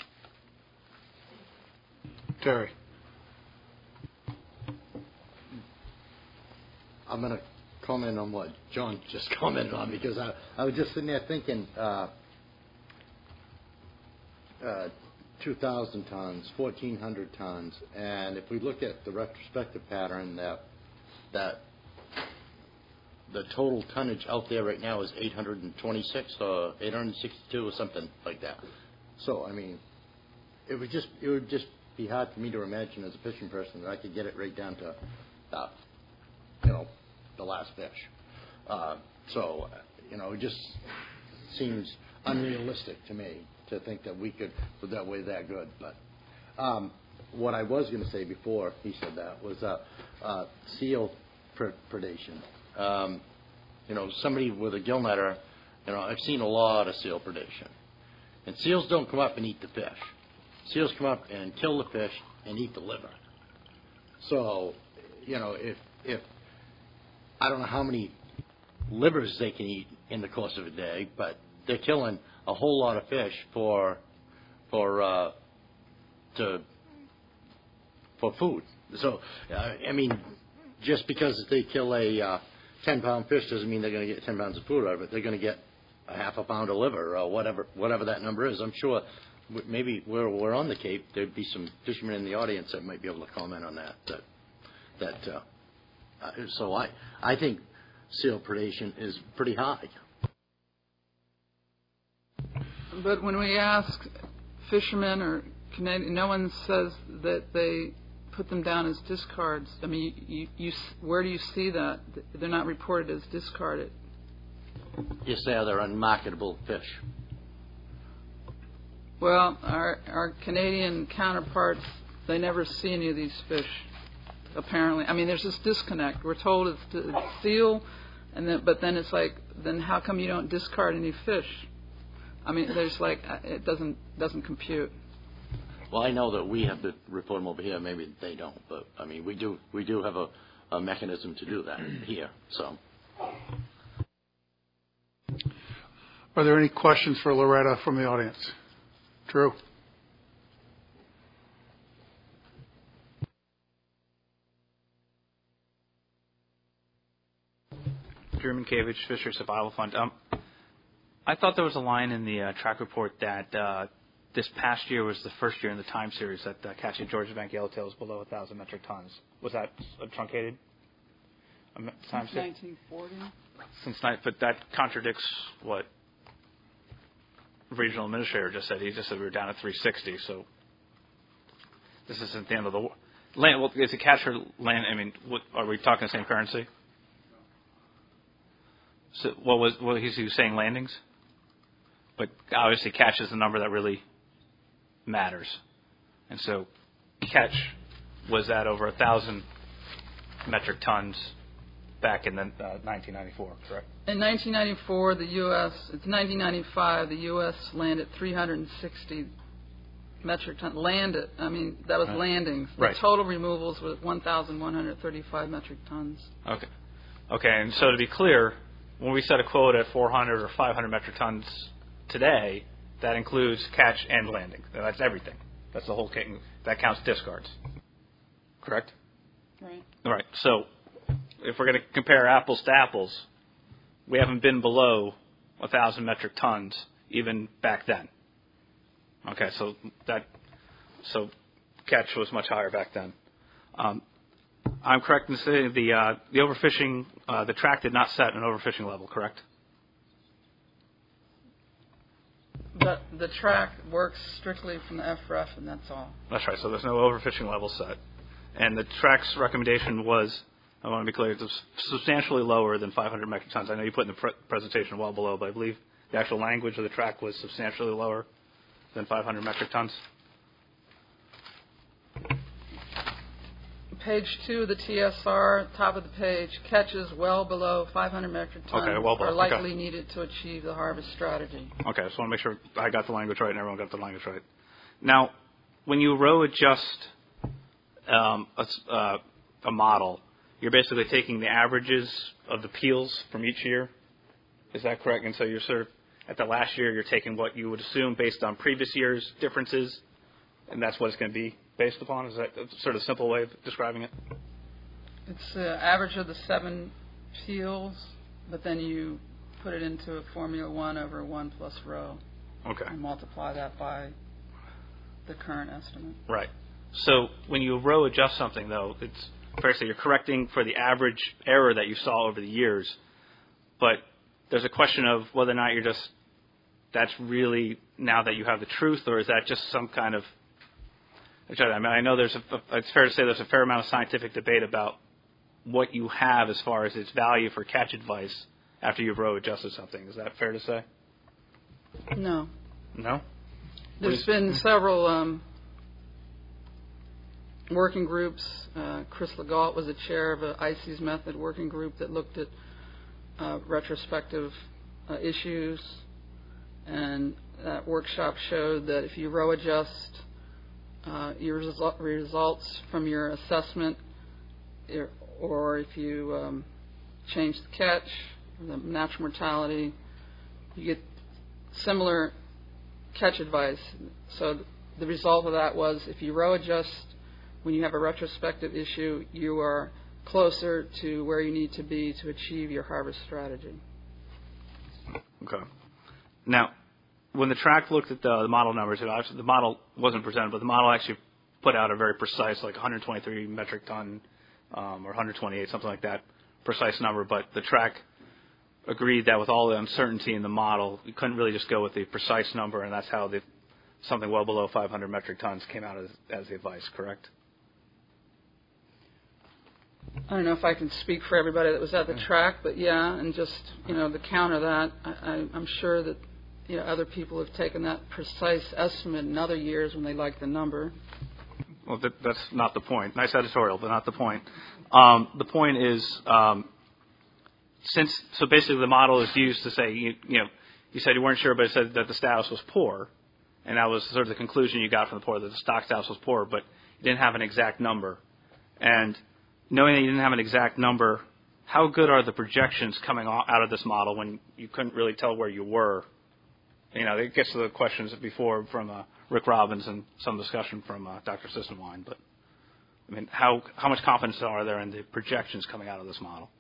Speaker 1: Terry.
Speaker 4: I'm going to comment on what John just commented on, because I, I was just sitting there thinking, uh, uh, two thousand tons, fourteen hundred tons, and if we look at the retrospective pattern, that that the total tonnage out there right now is eight hundred twenty-six or eight hundred sixty-two or something like that. So, I mean, it would just it would just be hard for me to imagine as a fishing person that I could get it right down to, uh, you know, the last fish. Uh, so, you know, it just seems unrealistic to me to think that we could put that way that good. But um, what I was going to say before he said that was uh, uh, seal pr- predation. Um, you know, somebody with a gill netter, you know, I've seen a lot of seal predation. And seals don't come up and eat the fish. Seals come up and kill the fish and eat the liver. So, you know, if if I don't know how many livers they can eat in the course of a day, but they're killing a whole lot of fish for for uh, to for food. So, uh, I mean, just because they kill a uh, ten pound fish doesn't mean they're going to get ten pounds of food out of it. They're going to get a half a pound of liver or whatever whatever that number is. I'm sure maybe where we're on the Cape, there'd be some fishermen in the audience that might be able to comment on that. That that uh, uh, so I I think seal predation is pretty high.
Speaker 2: But when we ask fishermen or Canadian, no one says that they put them down as discards. I mean, you, you, you, where do you see that? They're not reported as discarded.
Speaker 4: You say they're unmarketable fish.
Speaker 2: Well, our our Canadian counterparts, they never see any of these fish, apparently. I mean, there's this disconnect. We're told it's, it's seal, and then, but then it's like, then how come you don't discard any fish? I mean, there's like, it doesn't doesn't compute.
Speaker 4: Well, I know that we have to report them over here. Maybe they don't, but I mean, we do we do have a, a mechanism to do that here. So,
Speaker 1: are there any questions for Loretta from the audience? Drew.
Speaker 11: Drew Minkiewicz, Fisheries Survival Fund. Um, I thought there was a line in the uh, track report that uh, this past year was the first year in the time series that uh, catching Georges Bank yellowtail was below one thousand metric tons. Was that a truncated um, time
Speaker 2: Since
Speaker 11: series?
Speaker 2: nineteen forty.
Speaker 11: Since night, but that contradicts what the regional administrator just said. He just said we were down at three sixty. So this isn't the end of the war. Land, well, is it catch or land? I mean, what, are we talking the same currency? So what was what he was saying landings? But obviously catch is the number that really matters. And so catch was at over one thousand metric tons back in the, uh, nineteen ninety-four, correct?
Speaker 2: In nineteen ninety-four, the U S, it's nineteen ninety-five, the U S landed three hundred sixty metric tons. Landed, I mean, that was
Speaker 11: right.
Speaker 2: landings. The
Speaker 11: right.
Speaker 2: total removals were one thousand one hundred thirty-five metric tons.
Speaker 11: Okay. Okay, and so to be clear, when we set a quote at four hundred or five hundred metric tons today, that includes catch and landing. That's everything. That's the whole king. That counts discards. Correct?
Speaker 2: Right.
Speaker 11: All right. So if we're going to compare apples to apples, we haven't been below one thousand metric tons even back then. Okay, so that so catch was much higher back then. Um, I'm correct in saying the uh, the overfishing, uh, the track did not set an overfishing level, correct?
Speaker 2: But the track works strictly from the F R F, and that's all.
Speaker 11: That's right. So there's no overfishing level set, and the track's recommendation was, I want to be clear, it was substantially lower than five hundred metric tons. I know you put in the pre- presentation well below, but I believe the actual language of the track was substantially lower than five hundred metric tons.
Speaker 2: Page two of the T S R, top of the page, catches well below five hundred metric tons
Speaker 11: Okay, well below.
Speaker 2: are likely
Speaker 11: Okay.
Speaker 2: needed to achieve the harvest strategy.
Speaker 11: Okay, so I want to make sure I got the language right and everyone got the language right. Now, when you row adjust um, a, s- uh, a model, you're basically taking the averages of the peels from each year. Is that correct? And so you're sort of, at the last year, you're taking what you would assume based on previous year's differences, and that's what it's going to be based upon? Is that a sort of simple way of describing it?
Speaker 2: It's the average of the seven peels, but then you put it into a Formula one over one plus row.
Speaker 11: Okay.
Speaker 2: And multiply that by the current estimate.
Speaker 11: Right. So when you row adjust something, though, it's fair to say you're correcting for the average error that you saw over the years, but there's a question of whether or not you're just, that's really now that you have the truth, or is that just some kind of, I mean, I know there's a, it's fair to say there's a fair amount of scientific debate about what you have as far as its value for catch advice after you've row adjusted something. Is that fair to say?
Speaker 2: No.
Speaker 11: No?
Speaker 2: There's been several um, working groups. Uh, Chris Legault was the chair of an I C E S method working group that looked at uh, retrospective uh, issues, and that workshop showed that if you row adjust uh, your resu- results from your assessment, or if you um, change the catch, the natural mortality, you get similar catch advice. So the result of that was if you row adjust when you have a retrospective issue, you are closer to where you need to be to achieve your harvest strategy.
Speaker 11: Okay. Now, when the track looked at the, the model numbers, it, the model wasn't presented, but the model actually put out a very precise, like one hundred twenty-three metric ton um, or one hundred twenty-eight, something like that, precise number. But the track agreed that with all the uncertainty in the model, you couldn't really just go with the precise number, and that's how the something well below five hundred metric tons came out as, as the advice, correct?
Speaker 2: I don't know if I can speak for everybody that was at the track, but yeah, and just, you know, to counter that, I, I, I'm sure that, you know, other people have taken that precise estimate in other years when they like the number.
Speaker 11: Well, that, that's not the point. Nice editorial, but not the point. Um, the point is, um, since so basically the model is used to say, you, you know, you said you weren't sure, but it said that the status was poor, and that was sort of the conclusion you got from the poor, that the stock status was poor, but you didn't have an exact number. And knowing that you didn't have an exact number, how good are the projections coming out of this model when you couldn't really tell where you were? You know, it gets to the questions before from uh, Rick Robbins and some discussion from uh, Doctor Sisselwine. But, I mean, how, how much confidence are there in the projections coming out of this model?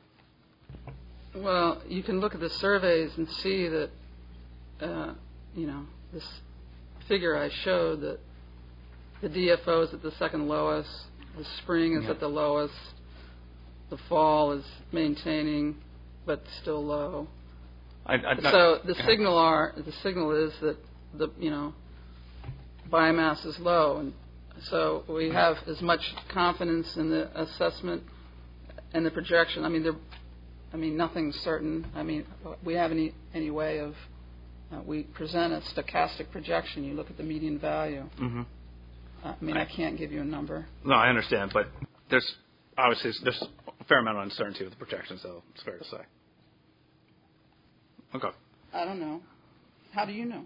Speaker 2: Well, you can look at the surveys and see that, uh, you know, this figure I showed that the D F O is at the second lowest, the spring is
Speaker 11: yeah.
Speaker 2: at the lowest, the fall is maintaining but still low.
Speaker 11: I, I,
Speaker 2: so the
Speaker 11: yeah.
Speaker 2: signal are the signal is that the you know biomass is low, and so we have as much confidence in the assessment and the projection. I mean, there, I mean nothing's certain. I mean, we have any any way of uh, we present a stochastic projection. You look at the median value.
Speaker 11: Mm-hmm.
Speaker 2: I mean, I can't give you a number.
Speaker 11: No, I understand, but there's obviously there's a fair amount of uncertainty with the projections, so it's fair to say. Okay.
Speaker 2: I don't know. How do you know?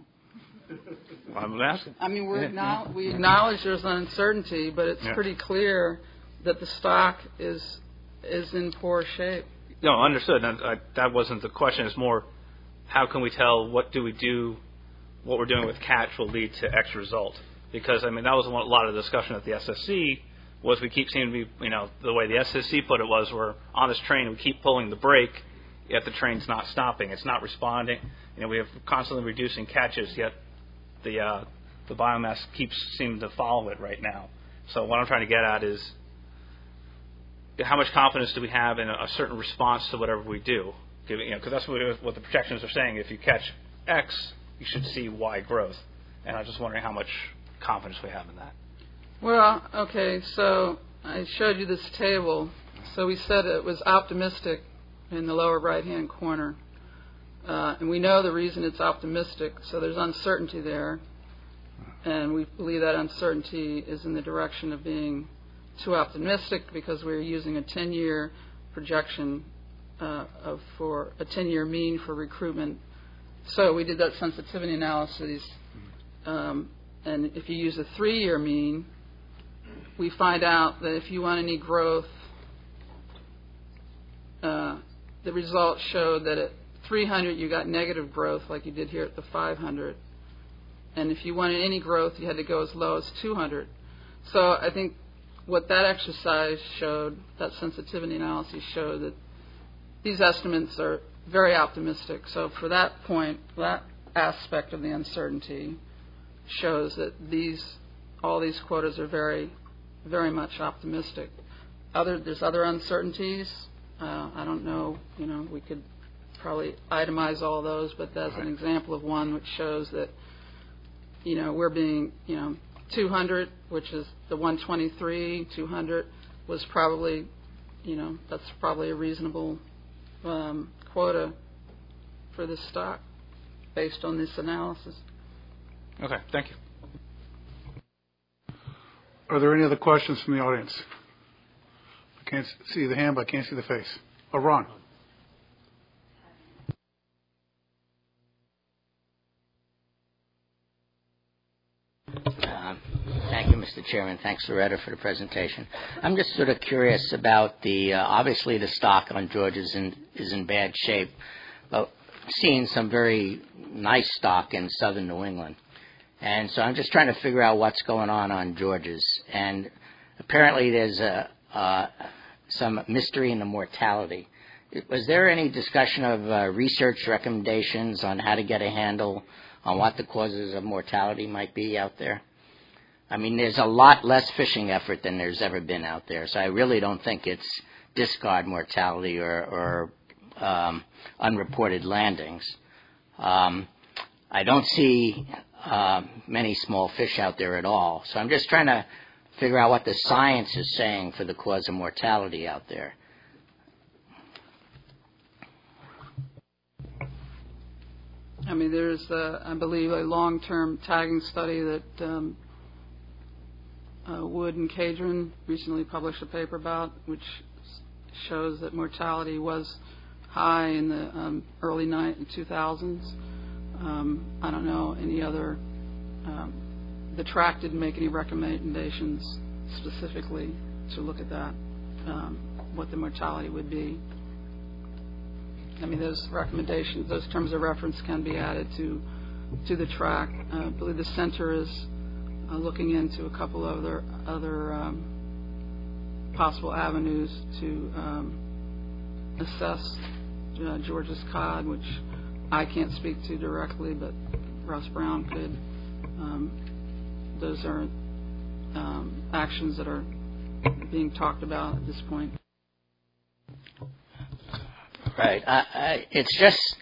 Speaker 11: I'm asking.
Speaker 2: I mean, we're acknowledge, we acknowledge there's uncertainty, but it's
Speaker 11: yeah.
Speaker 2: pretty clear that the stock is is in poor shape.
Speaker 11: No, understood. And I, that wasn't the question. It's more, how can we tell what do we do, what we're doing with catch will lead to X result? Because, I mean, that was a lot of the discussion at the S S C was we keep seeming to be, you know, the way the S S C put it was we're on this train, we keep pulling the brake, yet the train's not stopping. It's not responding. You know, we have constantly reducing catches, yet the uh, the biomass keeps seeming to follow it right now. So what I'm trying to get at is how much confidence do we have in a, a certain response to whatever we do? Because you know, that's what, what the projections are saying. If you catch X, you should see Y growth. And I'm just wondering how much confidence we have in that.
Speaker 2: Well, okay, so I showed you this table. So we said it was optimistic in the lower right-hand corner. Uh, and we know the reason it's optimistic, so there's uncertainty there. And we believe that uncertainty is in the direction of being too optimistic because we're using a ten-year projection uh, of for a ten-year mean for recruitment. So we did that sensitivity analysis. Um, and if you use a three-year mean, we find out that if you want any growth, uh, the results showed that at three hundred you got negative growth like you did here at the five hundred. And if you wanted any growth, you had to go as low as two hundred. So I think what that exercise showed, that sensitivity analysis showed that these estimates are very optimistic. So for that point, that aspect of the uncertainty, shows that these all these quotas are very, very much optimistic. Other there's other uncertainties. Uh, I don't know. You know, we could probably itemize all those, but that's an example of one which shows that, you know, we're being, you know, two hundred, which is the one twenty-three, two hundred was probably, you know, that's probably a reasonable um, quota for this stock based on this analysis.
Speaker 11: Okay, thank you.
Speaker 1: Are there any other questions from the audience? I can't see the hand, but I can't see the face. Oh, Ron.
Speaker 12: Uh, thank you, Mister Chairman. Thanks, Loretta, for the presentation. I'm just sort of curious about the, uh, obviously the stock on George is in, is in bad shape, but seeing some very nice stock in southern New England. And so I'm just trying to figure out what's going on on George's. And apparently there's a, uh, some mystery in the mortality. Was there any discussion of uh, research recommendations on how to get a handle on what the causes of mortality might be out there? I mean, there's a lot less fishing effort than there's ever been out there, so I really don't think it's discard mortality or, or um, unreported landings. Um, I don't see uh, many small fish out there at all, so I'm just trying to figure out what the science is saying for the cause of mortality out there.
Speaker 2: I mean, there's, uh, I believe, a long-term tagging study that um, uh, Wood and Cadron recently published a paper about, which shows that mortality was high in the um, early two thousands. Um, I don't know any other. Um, the track didn't make any recommendations specifically to look at that, um, what the mortality would be. I mean, those recommendations, those terms of reference can be added to to the track. Uh, I believe the center is uh, looking into a couple of other other um, possible avenues to um, assess uh, George's cod, which I can't speak to directly, but Russ Brown could. Um, those are um, actions that are being talked about at this point.
Speaker 12: Right. I, I, it's just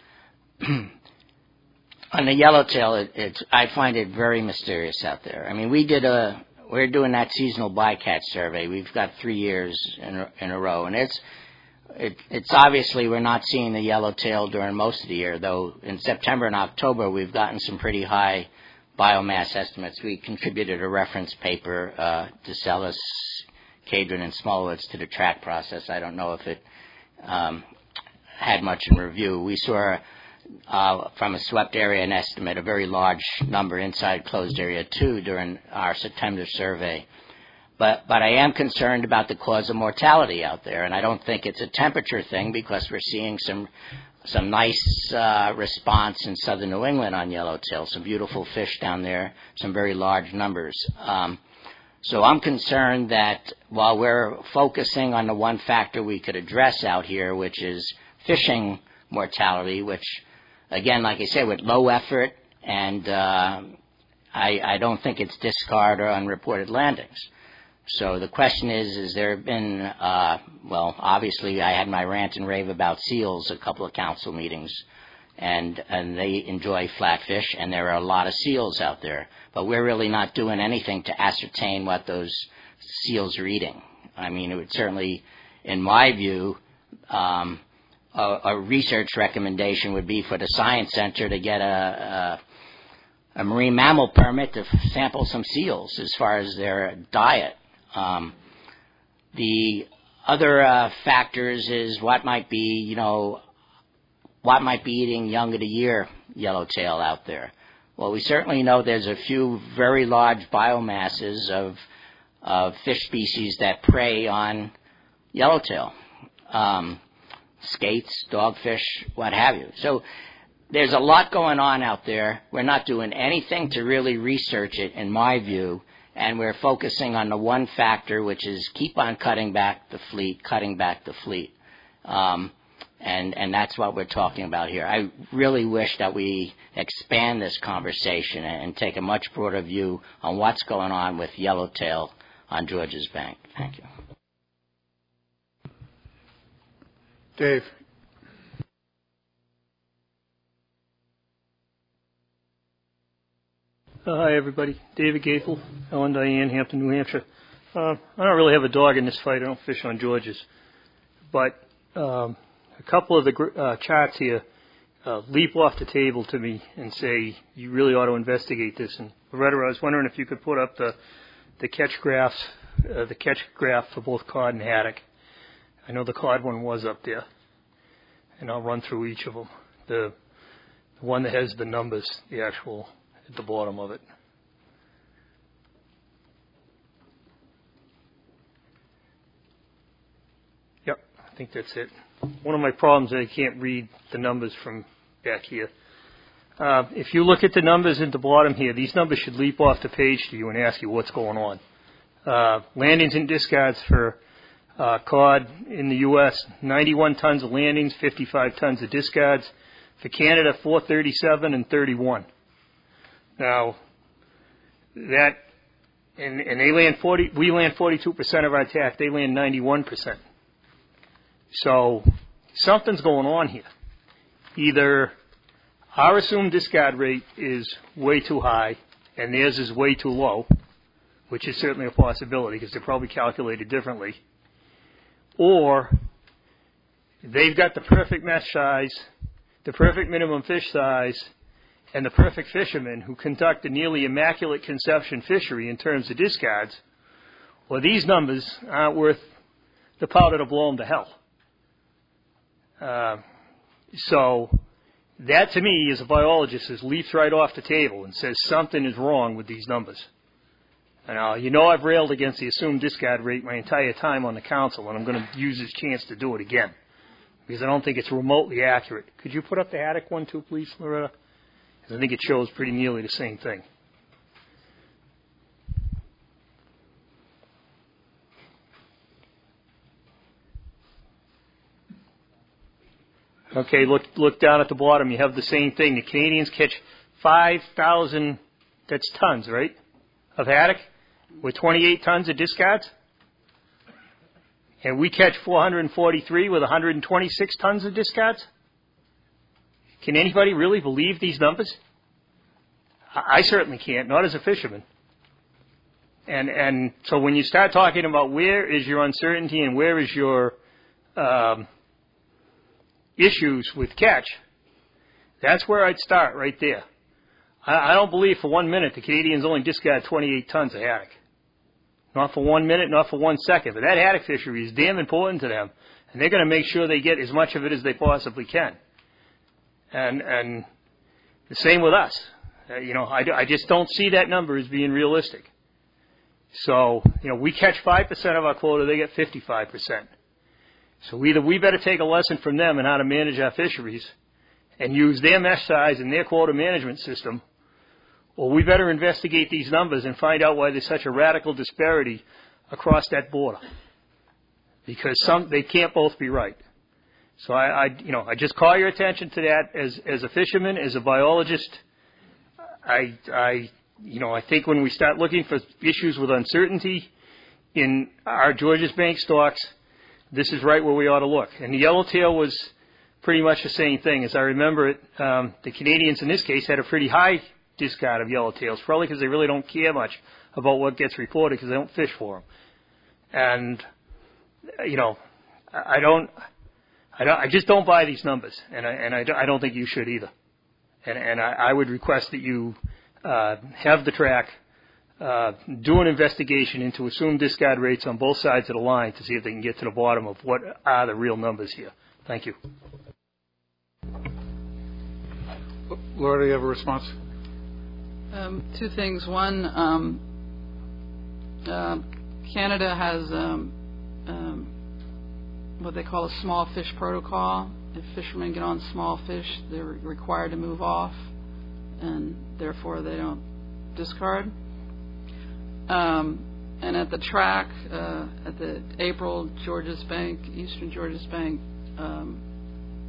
Speaker 12: on the yellowtail. It, it's I find it very mysterious out there. I mean, we did a we're doing that seasonal bycatch survey. We've got three years in a, in a row, and it's it, it's obviously we're not seeing the yellowtail during most of the year. Though in September and October we've gotten some pretty high biomass estimates. We contributed a reference paper uh, to Sellis, Cadron, and Smolowitz to the track process. I don't know if it um, had much in review. We saw uh, from a swept area an estimate, a very large number inside closed area two during our September survey. But but I am concerned about the cause of mortality out there, and I don't think it's a temperature thing because we're seeing some some nice uh, response in southern New England on yellowtail, some beautiful fish down there, some very large numbers. Um, So I'm concerned that while we're focusing on the one factor we could address out here, which is fishing mortality, which, again, like I said, with low effort, and uh, I, I don't think it's discard or unreported landings. So the question is, has there been, uh, well, obviously I had my rant and rave about seals a couple of council meetings, and and they enjoy flatfish, and there are a lot of seals out there. But we're really not doing anything to ascertain what those seals are eating. I mean, it would certainly, in my view, um, a, a research recommendation would be for the Science Center to get a, a, a marine mammal permit to sample some seals as far as their diet. Um, the other uh, factors is what might be, you know, what might be eating young of the year yellowtail out there. Well, we certainly know there's a few very large biomasses of, of fish species that prey on yellowtail, um, skates, dogfish, what have you. So there's a lot going on out there. We're not doing anything to really research it, in my view, and we're focusing on the one factor, which is keep on cutting back the fleet, cutting back the fleet. Um, And, and that's what we're talking about here. I really wish that we expand this conversation and take a much broader view on what's going on with Yellowtail on Georges Bank. Thank you.
Speaker 1: Dave.
Speaker 13: Uh, hi, everybody. David Gaethel, Ellen Diane, Hampton, New Hampshire. Uh, I don't really have a dog in this fight. I don't fish on Georges. But um, a couple of the uh, charts here uh, leap off the table to me and say, you really ought to investigate this. And Loretta, I was wondering if you could put up the, the catch graphs, uh, the catch graph for both cod and haddock. I know the cod one was up there, and I'll run through each of them. The, the one that has the numbers, the actual, at the bottom of it. Yep, I think that's it. One of my problems is I can't read the numbers from back here. Uh, if you look at the numbers at the bottom here, these numbers should leap off the page to you and ask you what's going on. Uh, landings and discards for uh, cod in the U S, ninety-one tons of landings, fifty-five tons of discards. For Canada, four thirty-seven and thirty-one. Now, that, and, and they land forty, we land forty-two percent of our attack, they land ninety-one percent. So, something's going on here. Either our assumed discard rate is way too high, and theirs is way too low, which is certainly a possibility, because they're probably calculated differently, or they've got the perfect mesh size, the perfect minimum fish size, and the perfect fishermen who conduct a nearly immaculate conception fishery in terms of discards, well, these numbers aren't worth the powder to blow them to hell. Uh, so that, to me, as a biologist, is leaps right off the table and says something is wrong with these numbers. And uh, you know I've railed against the assumed discard rate my entire time on the council, and I'm going to use this chance to do it again, because I don't think it's remotely accurate. Could you put up the haddock one, too, please, Loretta? I think it shows pretty nearly the same thing. Okay, look look down at the bottom. You have the same thing. The Canadians catch five thousand, that's tons, right, of haddock with twenty-eight tons of discards. And we catch four hundred forty-three with one hundred twenty-six tons of discards. Can anybody really believe these numbers? I certainly can't, not as a fisherman. And and so when you start talking about where is your uncertainty and where is your um, issues with catch, that's where I'd start right there. I, I don't believe for one minute the Canadians only discard twenty-eight tons of haddock. Not for one minute, not for one second. But that haddock fishery is damn important to them, and they're going to make sure they get as much of it as they possibly can. And and the same with us. Uh, you know, I, I just don't see that number as being realistic. So, you know, we catch five percent of our quota, they get fifty-five percent. So either we better take a lesson from them in how to manage our fisheries and use their mesh size and their quota management system, or we better investigate these numbers and find out why there's such a radical disparity across that border. Because some, they can't both be right. So I, I, you know, I just call your attention to that as, as a fisherman, as a biologist. I, I, you know, I think when we start looking for issues with uncertainty in our Georges Bank stocks, this is right where we ought to look. And the yellowtail was pretty much the same thing. As I remember it, um, the Canadians in this case had a pretty high discard of yellowtails, probably because they really don't care much about what gets reported because they don't fish for them. And, you know, I don't, I don't, I just don't buy these numbers, and I, and I, I don't think you should either. And, and I, I would request that you uh, have the track uh, do an investigation into assumed discard rates on both sides of the line to see if they can get to the bottom of what are the real numbers here. Thank you.
Speaker 1: Laura, do you have a response?
Speaker 2: Um, two things. One, um, uh, Canada has um, um, what they call a small fish protocol. If fishermen get on small fish, they're required to move off, and therefore they don't discard. Um, and at the track, uh, at the April Georges Bank, Eastern Georges Bank um,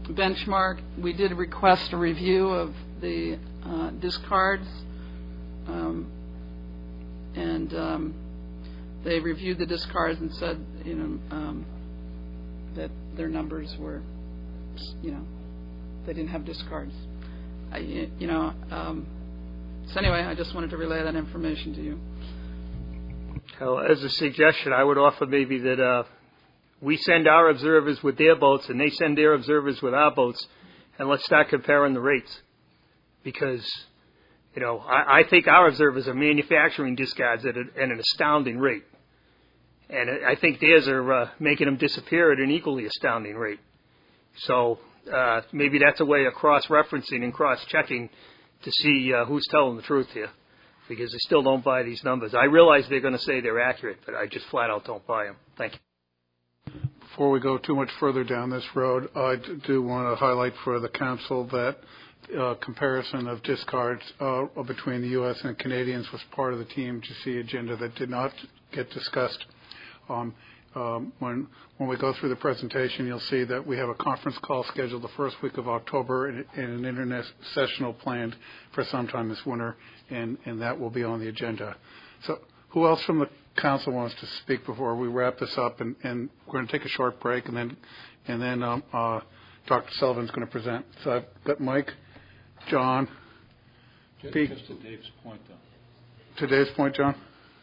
Speaker 2: benchmark. We did request a review of the uh, discards, um, and um, they reviewed the discards and said, you know, um, that their numbers were, you know, they didn't have discards. I, you know, um, so anyway, I just wanted to relay that information to you.
Speaker 13: Well, as a suggestion, I would offer maybe that uh, we send our observers with their boats and they send their observers with our boats, and let's start comparing the rates. Because, you know, I, I think our observers are manufacturing discards at, a, at an astounding rate. And I think theirs are uh, making them disappear at an equally astounding rate. So uh, maybe that's a way of cross-referencing and cross-checking to see uh, who's telling the truth here. Because I still don't buy these numbers. I realize they're going to say they're accurate, but I just flat out don't buy them. Thank you.
Speaker 1: Before we go too much further down this road, I do want to highlight for the council that uh, comparison of discards uh, between the U S and Canadians was part of the T M G C agenda that did not get discussed. Um, um, when when we go through the presentation, you'll see that we have a conference call scheduled the first week of October and, and an internet sessional planned for sometime this winter, and, and that will be on the agenda. So who else from the council wants to speak before we wrap this up? And, and we're going to take a short break, and then and then um, uh, Doctor Sullivan's going to present. So I've got Mike, John.
Speaker 10: Just,
Speaker 1: Pete.
Speaker 10: just to Dave's point, though.
Speaker 1: To Dave's point, John?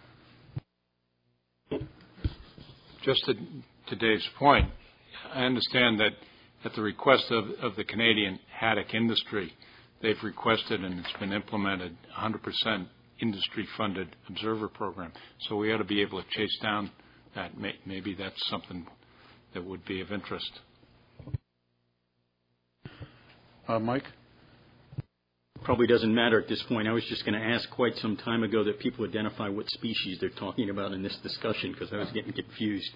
Speaker 10: Just to, to Dave's point, I understand that at the request of, of the Canadian haddock industry, they've requested, and it's been implemented, one hundred percent industry-funded observer program. So we ought to be able to chase down that. Maybe that's something that would be of interest.
Speaker 1: Uh, Mike?
Speaker 8: Probably doesn't matter at this point. I was just going to ask quite some time ago that people identify what species they're talking about in this discussion, because I was getting confused.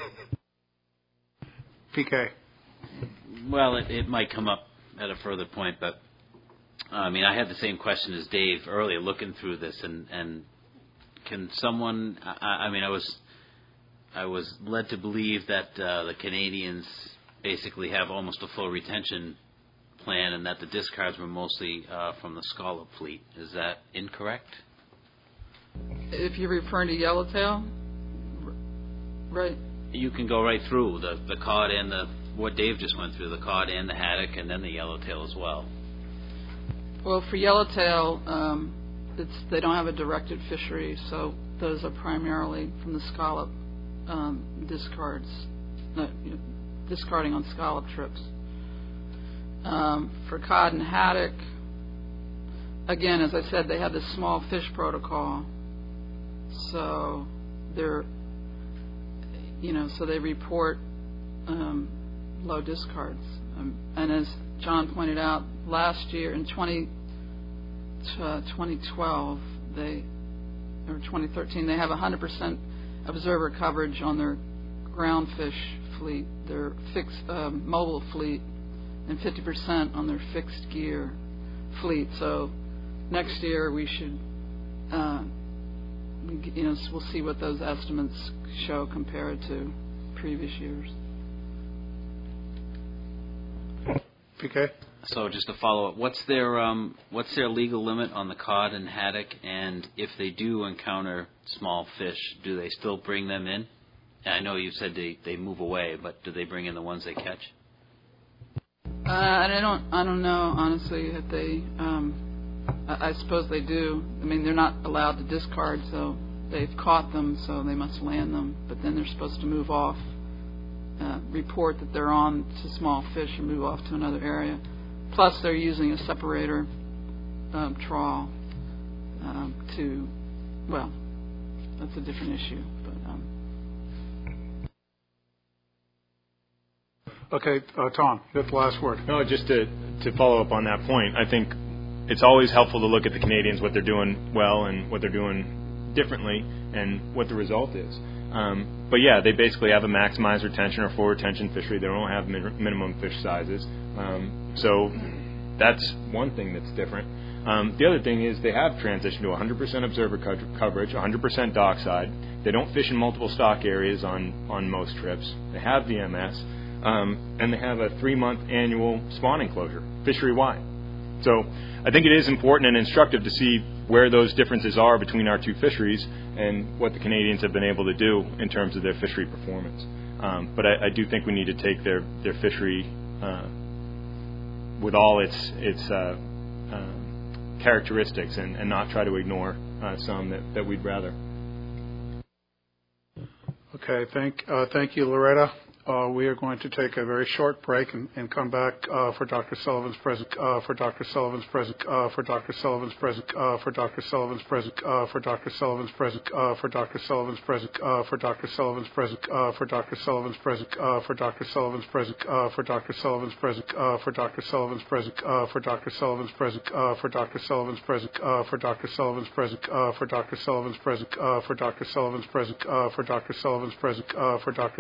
Speaker 1: P K.
Speaker 14: Well, it, it might come up at a further point, but uh, I mean, I had the same question as Dave earlier, looking through this, and, and can someone? I, I mean, I was I was led to believe that uh, the Canadians basically have almost a full retention plan, and that the discards were mostly uh, from the scallop fleet. Is that incorrect?
Speaker 2: If you're referring to yellowtail, right?
Speaker 14: You can go right through the, the cod and the what Dave just went through, the cod and the haddock, and then the yellowtail as well.
Speaker 2: Well, for yellowtail, um, it's they don't have a directed fishery, so those are primarily from the scallop um, discards, no, you know, discarding on scallop trips. Um, for cod and haddock, again, as I said, they have this small fish protocol, so they're, you know, so they report um, low discards. Um, and as John pointed out, last year in twenty, uh, twenty twelve, they or twenty thirteen, they have one hundred percent observer coverage on their ground fish fleet, their fixed uh, mobile fleet, and fifty percent on their fixed gear fleet. So next year we should, uh, you know, we'll see what those estimates show compared to previous years.
Speaker 1: P K?
Speaker 14: So just to follow up, what's their um, what's their legal limit on the cod and haddock? And if they do encounter small fish, do they still bring them in? I know you said they, they move away, but do they bring in the ones they catch?
Speaker 2: Uh, I don't. I don't know honestly if they. Um, I, I suppose they do. I mean, they're not allowed to discard, so they've caught them, so they must land them. But then they're supposed to move off, uh, report that they're on to small fish, and move off to another area. Plus, they're using a separator um, trawl um, to. Well, that's a different issue. But. Um,
Speaker 1: Okay, uh, Tom, you have the last word.
Speaker 6: No, just to, to follow up on that point, I think it's always helpful to look at the Canadians, what they're doing well and what they're doing differently, and what the result is. Um, but yeah, they basically have a maximized retention or full retention fishery. They don't have min- minimum fish sizes. Um, so that's one thing that's different. Um, the other thing is they have transitioned to one hundred percent observer co- coverage, one hundred percent dockside. They don't fish in multiple stock areas on, on most trips. They have V M S. um, and they have a three-month annual spawning closure, fishery-wide. So I think it is important and instructive to see where those differences are between our two fisheries and what the Canadians have been able to do in terms of their fishery performance. Um, but I, I do think we need to take their, their fishery uh, with all its, its uh, uh, characteristics and, and not try to ignore uh, some that, that we'd rather.
Speaker 1: Okay, thank, uh, thank you, Loretta. Uh, we are going to take a very short break and, and come back uh, for Doctor Sullivan's present uh, for Doctor Sullivan's present uh, for Doctor Sullivan's present uh, for Doctor Sullivan's present uh, for Doctor Sullivan's present uh, for Doctor Sullivan's present uh, for Doctor Sullivan's present uh, for Doctor Sullivan's present uh, for Doctor Sullivan's present uh, for Doctor Sullivan's present uh, for Doctor Sullivan's present uh, for Doctor Sullivan's present uh, for Doctor Sullivan's present uh, for Doctor Sullivan's present uh, for Doctor Sullivan's present uh, for Doctor Sullivan's present uh, for Doctor Sullivan's present uh, for Doctor